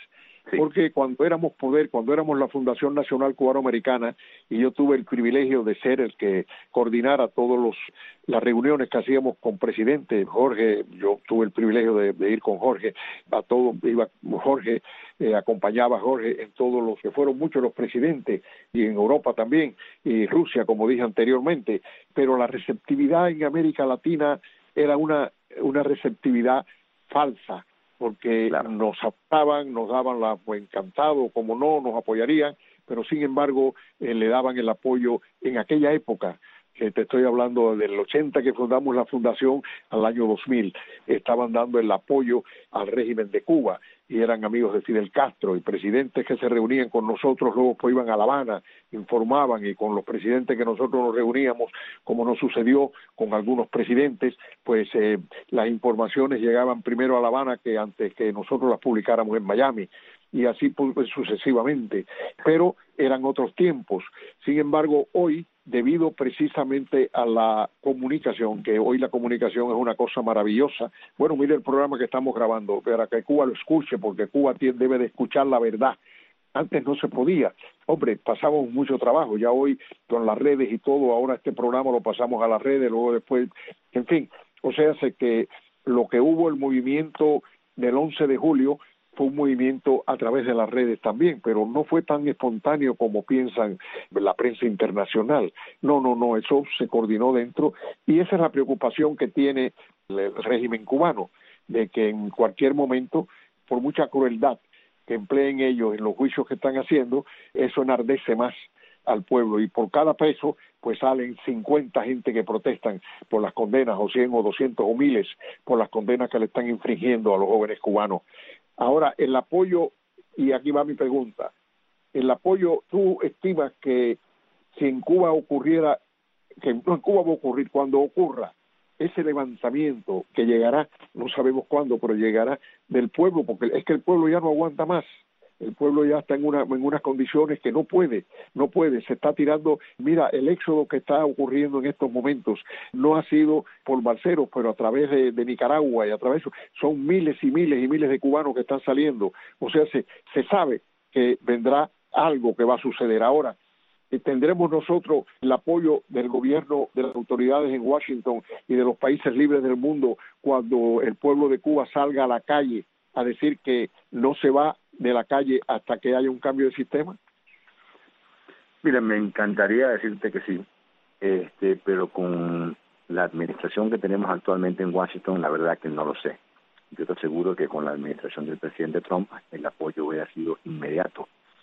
Sí. Porque cuando éramos poder, cuando éramos la Fundación Nacional Cubano-Americana, y yo tuve el privilegio de ser el que coordinara todas las reuniones que hacíamos con presidente Jorge, yo tuve el privilegio de ir con Jorge, a todo iba Jorge, acompañaba a Jorge en todos los que fueron muchos los presidentes, y en Europa también, y Rusia, como dije anteriormente, pero la receptividad en América Latina era una receptividad falsa, porque claro, nos apoyaban, nos daban encantado, como no, nos apoyarían, pero sin embargo le daban el apoyo en aquella época, que te estoy hablando del 80 que fundamos la fundación al año 2000, estaban dando el apoyo al régimen de Cuba, y eran amigos de Fidel Castro, y presidentes que se reunían con nosotros, luego pues iban a La Habana, informaban, y con los presidentes que nosotros nos reuníamos, como nos sucedió con algunos presidentes, pues las informaciones llegaban primero a La Habana que antes que nosotros las publicáramos en Miami, y así pues, sucesivamente, pero eran otros tiempos. Sin embargo, hoy, debido precisamente a la comunicación, que hoy la comunicación es una cosa maravillosa. Bueno, mire el programa que estamos grabando, para que Cuba lo escuche, porque Cuba debe de escuchar la verdad. Antes no se podía. Hombre, pasamos mucho trabajo, ya hoy con las redes y todo, ahora este programa lo pasamos a las redes, luego después, en fin, o sea, sé que lo que hubo el movimiento del 11 de julio fue un movimiento a través de las redes también, pero no fue tan espontáneo como piensan la prensa internacional. No, eso se coordinó dentro, y esa es la preocupación que tiene el régimen cubano, de que en cualquier momento, por mucha crueldad que empleen ellos en los juicios que están haciendo, eso enardece más al pueblo, y por cada preso pues salen 50 gente que protestan por las condenas, o 100 o 200 o miles por las condenas que le están infringiendo a los jóvenes cubanos. Ahora, el apoyo, y aquí va mi pregunta, el apoyo, ¿tú estimas que si en Cuba ocurriera, que no en Cuba va a ocurrir, cuando ocurra ese levantamiento que llegará, no sabemos cuándo, pero llegará del pueblo, porque es que el pueblo ya no aguanta más, el pueblo ya está en unas condiciones que no puede, se está tirando, mira, el éxodo que está ocurriendo en estos momentos no ha sido por balseros, pero a través de Nicaragua, y a través, son miles y miles y miles de cubanos que están saliendo, o sea, se sabe que vendrá algo que va a suceder ahora. Tendremos nosotros el apoyo del gobierno, de las autoridades en Washington y de los países libres del mundo cuando el pueblo de Cuba salga a la calle a decir que no se va de la calle hasta que haya un cambio de sistema? Mira, me encantaría decirte que sí, pero con la administración que tenemos actualmente en Washington, la verdad que no lo sé. Yo te aseguro que con la administración del presidente Trump el apoyo hubiera sido inmediato.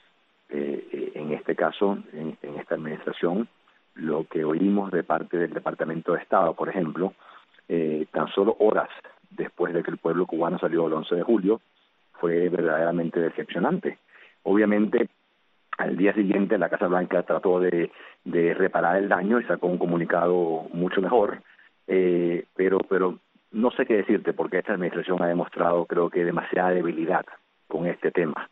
En este caso, en esta administración, lo que oímos de parte del Departamento de Estado, por ejemplo, tan solo horas después de que el pueblo cubano salió el 11 de julio, fue verdaderamente decepcionante. Obviamente, al día siguiente la Casa Blanca trató de reparar el daño y sacó un comunicado mucho mejor, pero no sé qué decirte, porque esta administración ha demostrado, creo que, demasiada debilidad con este tema.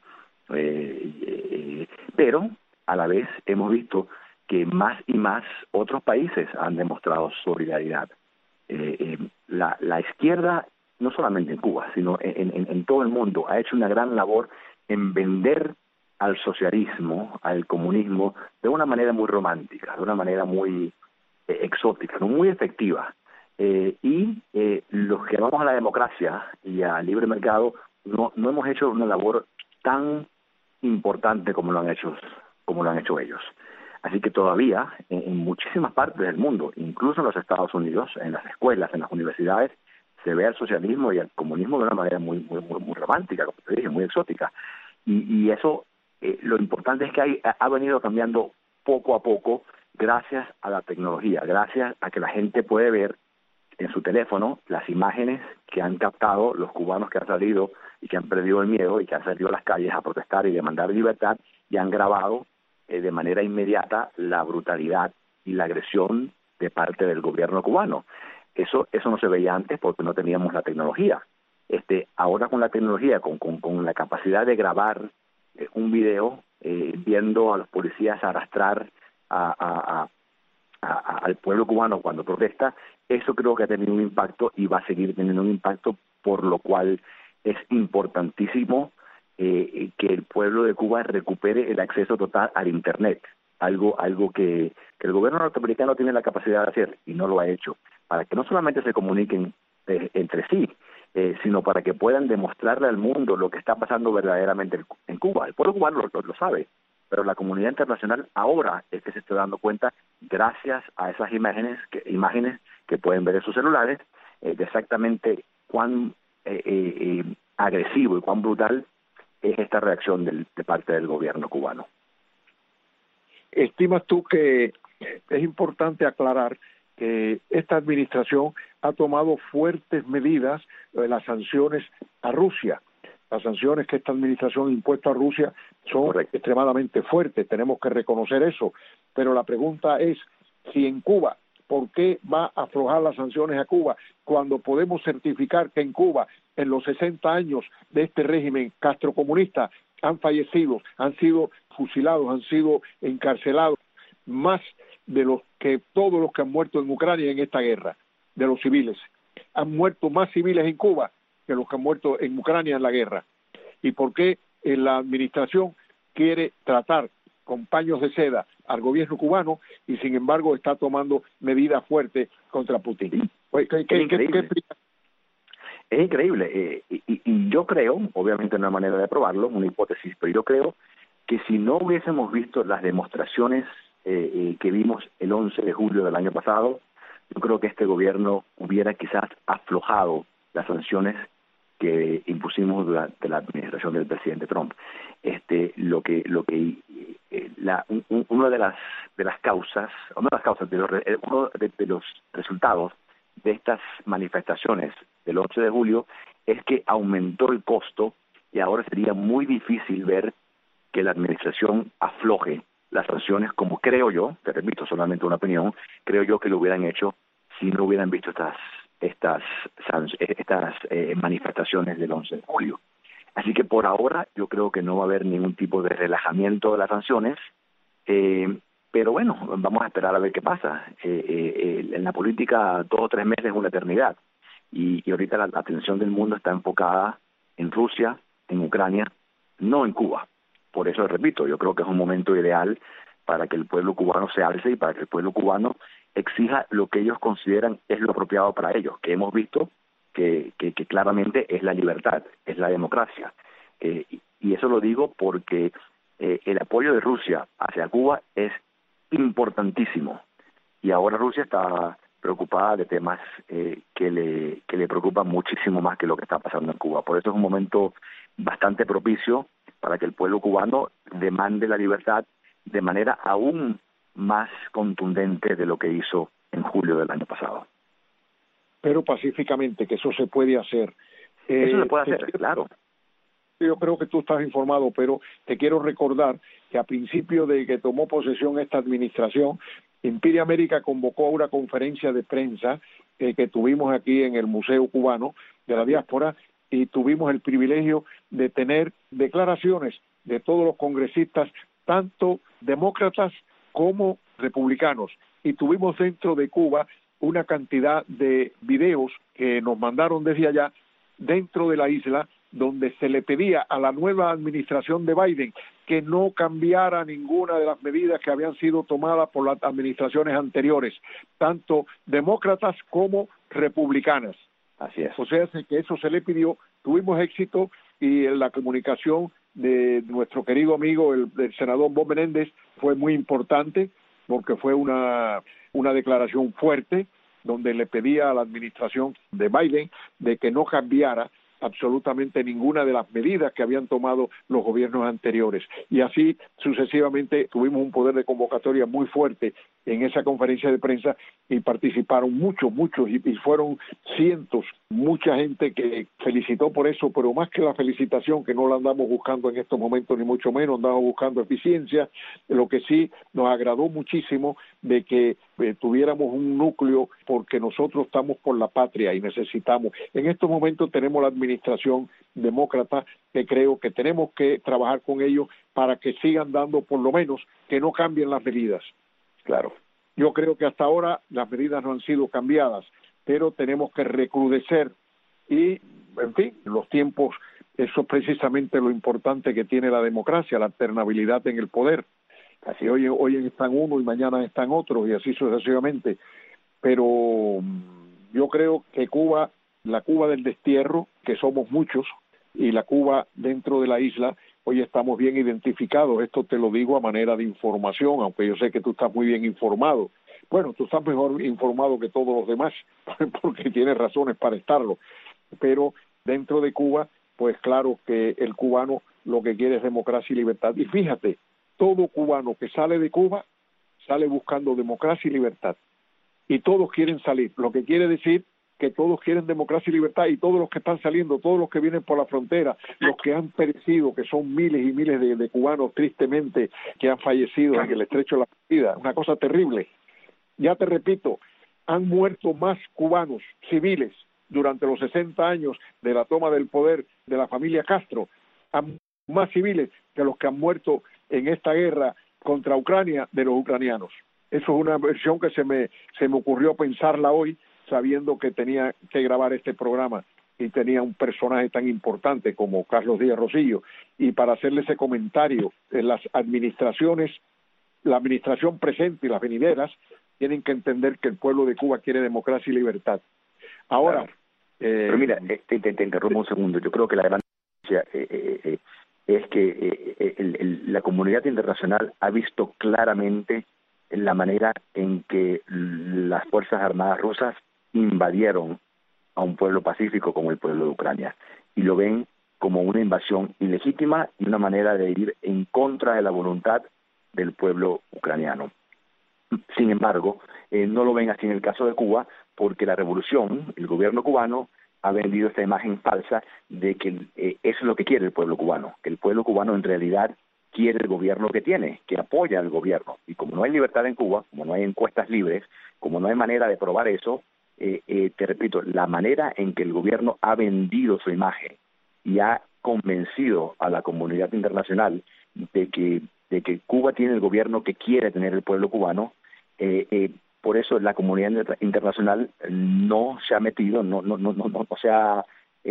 Pero a la vez hemos visto que más y más otros países han demostrado solidaridad. La izquierda, no solamente en Cuba, sino en todo el mundo, ha hecho una gran labor en vender al socialismo, al comunismo, de una manera muy romántica, de una manera muy exótica, no muy efectiva. Y los que vamos a la democracia y al libre mercado no hemos hecho una labor tan importante como lo han hecho ellos. Así que todavía en muchísimas partes del mundo, incluso en los Estados Unidos, en las escuelas, en las universidades, se ve al socialismo y al comunismo de una manera muy romántica, como te dije, muy exótica. Y eso, lo importante es que ha venido cambiando poco a poco gracias a la tecnología, gracias a que la gente puede ver en su teléfono las imágenes que han captado los cubanos que han salido y que han perdido el miedo y que han salido a las calles a protestar y demandar libertad, y han grabado de manera inmediata la brutalidad y la agresión de parte del gobierno cubano. Eso no se veía antes porque no teníamos la tecnología. Ahora con la tecnología, con la capacidad de grabar un video viendo a los policías arrastrar al pueblo cubano cuando protesta, eso creo que ha tenido un impacto y va a seguir teniendo un impacto, por lo cual es importantísimo que el pueblo de Cuba recupere el acceso total al Internet, algo que el gobierno norteamericano tiene la capacidad de hacer y no lo ha hecho, para que no solamente se comuniquen entre sí, sino para que puedan demostrarle al mundo lo que está pasando verdaderamente en Cuba. El pueblo cubano lo sabe, pero la comunidad internacional ahora es que se está dando cuenta, gracias a esas imágenes que pueden ver en sus celulares, de exactamente cuán agresivo y cuán brutal es esta reacción de parte del gobierno cubano. ¿Estimas tú que es importante aclarar que esta administración ha tomado fuertes medidas de las sanciones a Rusia? Las sanciones que esta administración ha impuesto a Rusia son Correcto. extremadamente fuertes, tenemos que reconocer eso, pero la pregunta es si en Cuba, ¿por qué va a aflojar las sanciones a Cuba cuando podemos certificar que en Cuba, en los 60 años de este régimen castrocomunista, han fallecido, han sido fusilados, han sido encarcelados más de los que todos los que han muerto en Ucrania en esta guerra, de los civiles? Han muerto más civiles en Cuba que los que han muerto en Ucrania en la guerra. ¿Y por qué la administración quiere tratar con paños de seda al gobierno cubano y sin embargo está tomando medidas fuertes contra Putin? Es increíble. Y yo creo, obviamente no hay manera de probarlo, una hipótesis, pero yo creo que si no hubiésemos visto las demostraciones que vimos el 11 de julio del año pasado, yo creo que este gobierno hubiera quizás aflojado las sanciones que impusimos durante la administración del presidente Trump. Una de las causas, uno de los resultados de estas manifestaciones del 11 de julio es que aumentó el costo y ahora sería muy difícil ver que la administración afloje las sanciones, como creo yo, te repito, solamente una opinión, creo yo que lo hubieran hecho si no hubieran visto estas manifestaciones del 11 de julio. Así que por ahora yo creo que no va a haber ningún tipo de relajamiento de las sanciones, pero bueno, vamos a esperar a ver qué pasa. En la política 2 o 3 meses es una eternidad y ahorita la atención del mundo está enfocada en Rusia, en Ucrania, no en Cuba. Por eso, repito, yo creo que es un momento ideal para que el pueblo cubano se alce y para que el pueblo cubano exija lo que ellos consideran es lo apropiado para ellos, que hemos visto que claramente es la libertad, es la democracia. Y eso lo digo porque el apoyo de Rusia hacia Cuba es importantísimo. Y ahora Rusia está preocupada de temas que le preocupan muchísimo más que lo que está pasando en Cuba. Por eso es un momento bastante propicio para que el pueblo cubano demande la libertad de manera aún más contundente de lo que hizo en julio del año pasado. Pero pacíficamente, que eso se puede hacer. Eso se puede hacer, claro. Yo creo que tú estás informado, pero te quiero recordar que a principio de que tomó posesión esta administración, Imperial América convocó una conferencia de prensa que tuvimos aquí en el Museo Cubano de la Diáspora y tuvimos el privilegio de tener declaraciones de todos los congresistas, tanto demócratas como republicanos. Y tuvimos dentro de Cuba una cantidad de videos que nos mandaron desde allá, dentro de la isla, donde se le pedía a la nueva administración de Biden que no cambiara ninguna de las medidas que habían sido tomadas por las administraciones anteriores, tanto demócratas como republicanas. Así es. O sea, que eso se le pidió, tuvimos éxito y en la comunicación de nuestro querido amigo, el senador Bob Menéndez, fue muy importante porque fue una declaración fuerte donde le pedía a la administración de Biden de que no cambiara absolutamente ninguna de las medidas que habían tomado los gobiernos anteriores. Y así sucesivamente tuvimos un poder de convocatoria muy fuerte en esa conferencia de prensa y participaron muchos, y fueron cientos, mucha gente que felicitó por eso, pero más que la felicitación, que no la andamos buscando en estos momentos ni mucho menos, andamos buscando eficiencia, lo que sí nos agradó muchísimo de que tuviéramos un núcleo, porque nosotros estamos por la patria y necesitamos. En estos momentos tenemos la administración demócrata que creo que tenemos que trabajar con ellos para que sigan dando, por lo menos, que no cambien las medidas. Claro. Yo creo que hasta ahora las medidas no han sido cambiadas, pero tenemos que recrudecer y, en fin, los tiempos Eso es precisamente lo importante que tiene la democracia, la alternabilidad en el poder. Así hoy están unos y mañana están otros y así sucesivamente. Pero yo creo que Cuba, la Cuba del destierro, que somos muchos, y la Cuba dentro de la isla, hoy estamos bien identificados. Esto te lo digo a manera de información, aunque yo sé que tú estás muy bien informado. Bueno, tú estás mejor informado que todos los demás, porque tienes razones para estarlo. Pero dentro de Cuba, pues claro que el cubano lo que quiere es democracia y libertad. Y fíjate, todo cubano que sale de Cuba sale buscando democracia y libertad. Y todos quieren salir, lo que quiere decir que todos quieren democracia y libertad, y todos los que están saliendo, todos los que vienen por la frontera, los que han perecido, que son miles y miles de cubanos tristemente que han fallecido en el estrecho de la Florida, una cosa terrible. Ya te repito, han muerto más cubanos civiles durante los 60 años de la toma del poder de la familia Castro, más civiles que los que han muerto en esta guerra contra Ucrania de los ucranianos. Eso es una versión que se me ocurrió pensarla hoy, sabiendo que tenía que grabar este programa y tenía un personaje tan importante como Carlos Díaz Rosillo, y para hacerle ese comentario, las administraciones, la administración presente y las venideras tienen que entender que el pueblo de Cuba quiere democracia y libertad. Ahora, claro. Pero mira, te interrumpo un segundo. Yo creo que la gran noticia es que la comunidad internacional ha visto claramente la manera en que las Fuerzas Armadas rusas invadieron a un pueblo pacífico como el pueblo de Ucrania, y lo ven como una invasión ilegítima y una manera de ir en contra de la voluntad del pueblo ucraniano. Sin embargo, no lo ven así en el caso de Cuba, porque la revolución, el gobierno cubano, ha vendido esta imagen falsa de que eso es lo que quiere el pueblo cubano, que el pueblo cubano en realidad quiere el gobierno que tiene, que apoya al gobierno. Y como no hay libertad en Cuba, como no hay encuestas libres, como no hay manera de probar eso, te repito, la manera en que el gobierno ha vendido su imagen y ha convencido a la comunidad internacional de que Cuba tiene el gobierno que quiere tener el pueblo cubano, por eso la comunidad internacional no se ha metido, no se ha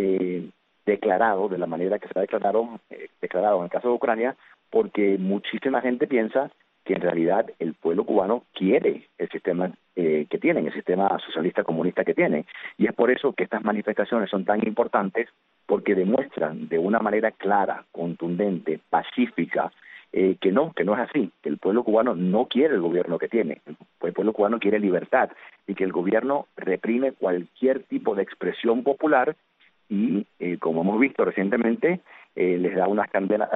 declarado de la manera que se ha declarado en el caso de Ucrania, porque muchísima gente piensa que en realidad el pueblo cubano quiere el sistema que tienen, el sistema socialista comunista que tienen. Y es por eso que estas manifestaciones son tan importantes, porque demuestran de una manera clara, contundente, pacífica, que no es así, que el pueblo cubano no quiere el gobierno que tiene, el pueblo cubano quiere libertad, y que el gobierno reprime cualquier tipo de expresión popular y, como hemos visto recientemente, les da unas condenas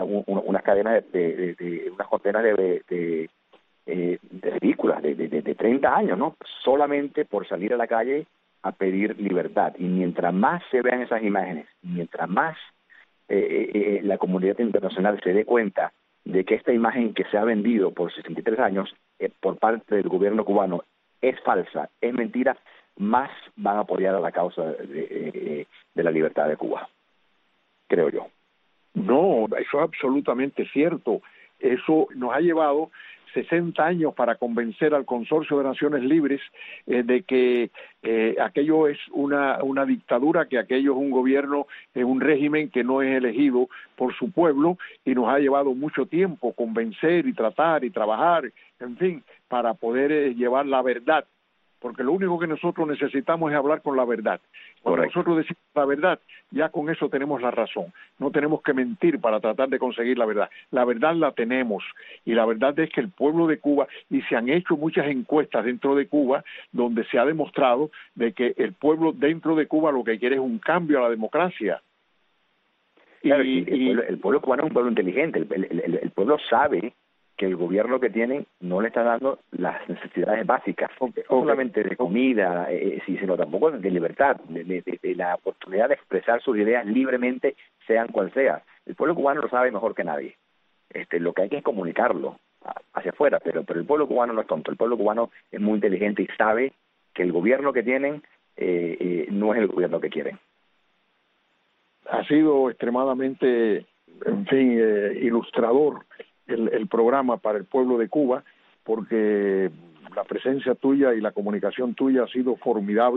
de ridículas, de 30 años, ¿no? Solamente por salir a la calle a pedir libertad. Y mientras más se vean esas imágenes, mientras más la comunidad internacional se dé cuenta de que esta imagen que se ha vendido por 63 años por parte del gobierno cubano es falsa, es mentira, más van a apoyar a la causa de la libertad de Cuba, creo yo. No, eso es absolutamente cierto. Eso nos ha llevado 60 años para convencer al Consorcio de Naciones Libres de que aquello es una dictadura, que aquello es un gobierno, es un régimen que no es elegido por su pueblo, y nos ha llevado mucho tiempo convencer y tratar y trabajar, en fin, para poder llevar la verdad, porque lo único que nosotros necesitamos es hablar con la verdad. Cuando Correcto. nosotros decimos la verdad, ya con eso tenemos la razón. No tenemos que mentir para tratar de conseguir la verdad. La verdad la tenemos, y la verdad es que el pueblo de Cuba, y se han hecho muchas encuestas dentro de Cuba, donde se ha demostrado de que el pueblo dentro de Cuba lo que quiere es un cambio a la democracia. Claro, el pueblo cubano es un pueblo inteligente, el pueblo sabe que el gobierno que tienen no le está dando las necesidades básicas, no solamente de comida, sino tampoco de libertad, de la oportunidad de expresar sus ideas libremente, sean cual sea. El pueblo cubano lo sabe mejor que nadie. Lo que hay que es comunicarlo hacia afuera, pero el pueblo cubano no es tonto, el pueblo cubano es muy inteligente y sabe que el gobierno que tienen no es el gobierno que quieren. Ha sido extremadamente, en fin, ilustrador el programa para el pueblo de Cuba, porque la presencia tuya y la comunicación tuya ha sido formidable,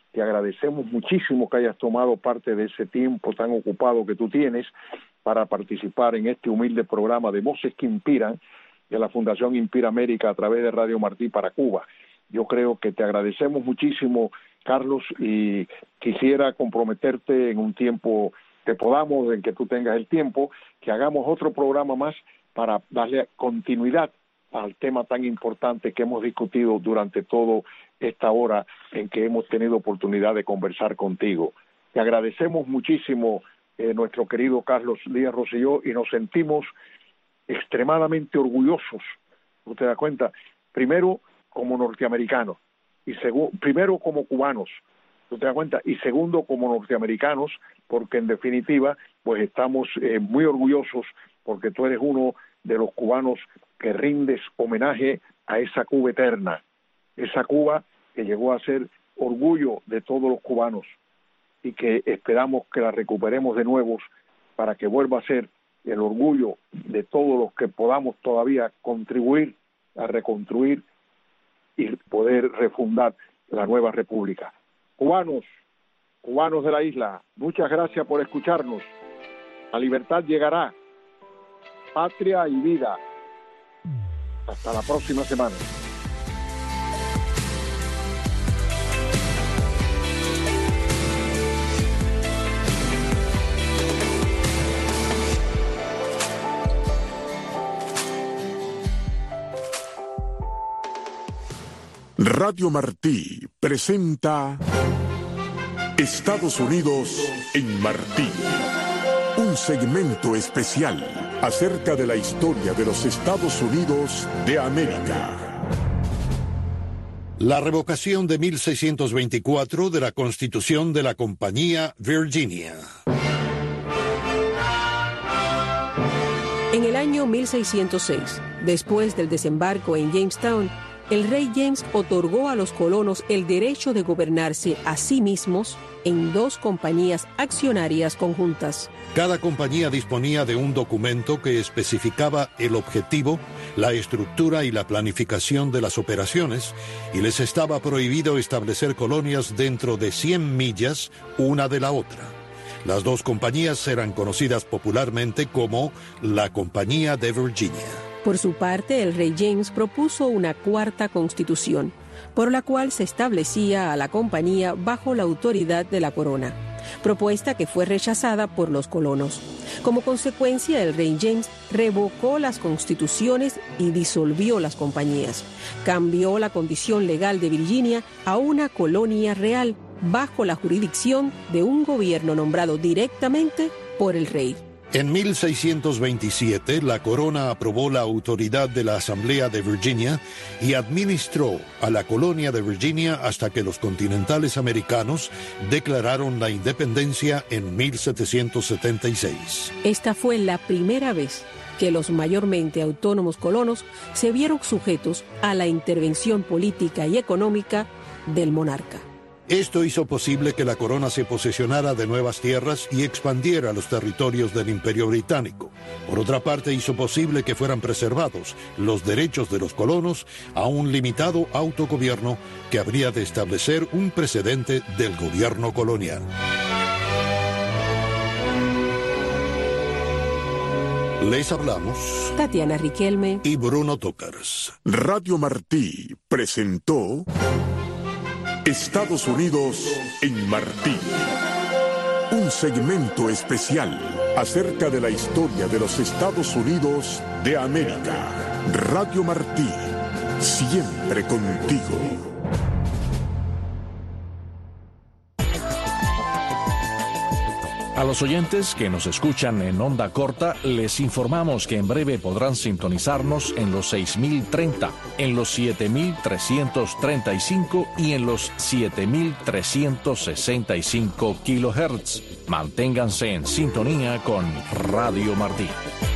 te agradecemos muchísimo que hayas tomado parte de ese tiempo tan ocupado que tú tienes para participar en este humilde programa de Voces que Inspiran de la Fundación Inspira América a través de Radio Martí para Cuba. Yo creo que te agradecemos muchísimo, Carlos, y quisiera comprometerte en un tiempo que podamos, en que tú tengas el tiempo, que hagamos otro programa más para darle continuidad al tema tan importante que hemos discutido durante toda esta hora en que hemos tenido oportunidad de conversar contigo. Te agradecemos muchísimo, nuestro querido Carlos Díaz Rosselló, y nos sentimos extremadamente orgullosos, ¿usted da cuenta? Primero como norteamericanos, y primero como cubanos, ¿usted da cuenta? Y segundo como norteamericanos, porque en definitiva, pues estamos muy orgullosos porque tú eres uno de los cubanos que rindes homenaje a esa Cuba eterna, esa Cuba que llegó a ser orgullo de todos los cubanos y que esperamos que la recuperemos de nuevo para que vuelva a ser el orgullo de todos los que podamos todavía contribuir a reconstruir y poder refundar la nueva república. Cubanos de la isla, muchas gracias por escucharnos. La libertad llegará, patria y vida. Hasta la próxima semana. Radio Martí presenta Estados Unidos en Martí, un segmento especial acerca de la historia de los Estados Unidos de América. La revocación de 1624 de la Constitución de la Compañía Virginia. En el año 1606, después del desembarco en Jamestown, el rey James otorgó a los colonos el derecho de gobernarse a sí mismos en 2 compañías accionarias conjuntas. Cada compañía disponía de un documento que especificaba el objetivo, la estructura y la planificación de las operaciones, y les estaba prohibido establecer colonias dentro de 100 millas una de la otra. Las 2 compañías eran conocidas popularmente como la Compañía de Virginia. Por su parte, el rey James propuso una 4ª constitución, por la cual se establecía a la compañía bajo la autoridad de la corona, propuesta que fue rechazada por los colonos. Como consecuencia, el rey James revocó las constituciones y disolvió las compañías. Cambió la condición legal de Virginia a una colonia real bajo la jurisdicción de un gobierno nombrado directamente por el rey. En 1627, la corona aprobó la autoridad de la Asamblea de Virginia y administró a la colonia de Virginia hasta que los continentales americanos declararon la independencia en 1776. Esta fue la primera vez que los mayormente autónomos colonos se vieron sujetos a la intervención política y económica del monarca. Esto hizo posible que la corona se posesionara de nuevas tierras y expandiera los territorios del Imperio Británico. Por otra parte, hizo posible que fueran preservados los derechos de los colonos a un limitado autogobierno que habría de establecer un precedente del gobierno colonial. Les hablamos Tatiana Riquelme y Bruno Tócars. Radio Martí presentó Estados Unidos en Martí, un segmento especial acerca de la historia de los Estados Unidos de América. Radio Martí, siempre contigo. A los oyentes que nos escuchan en onda corta, les informamos que en breve podrán sintonizarnos en los 6030, en los 7335 y en los 7365 kHz. Manténganse en sintonía con Radio Martí.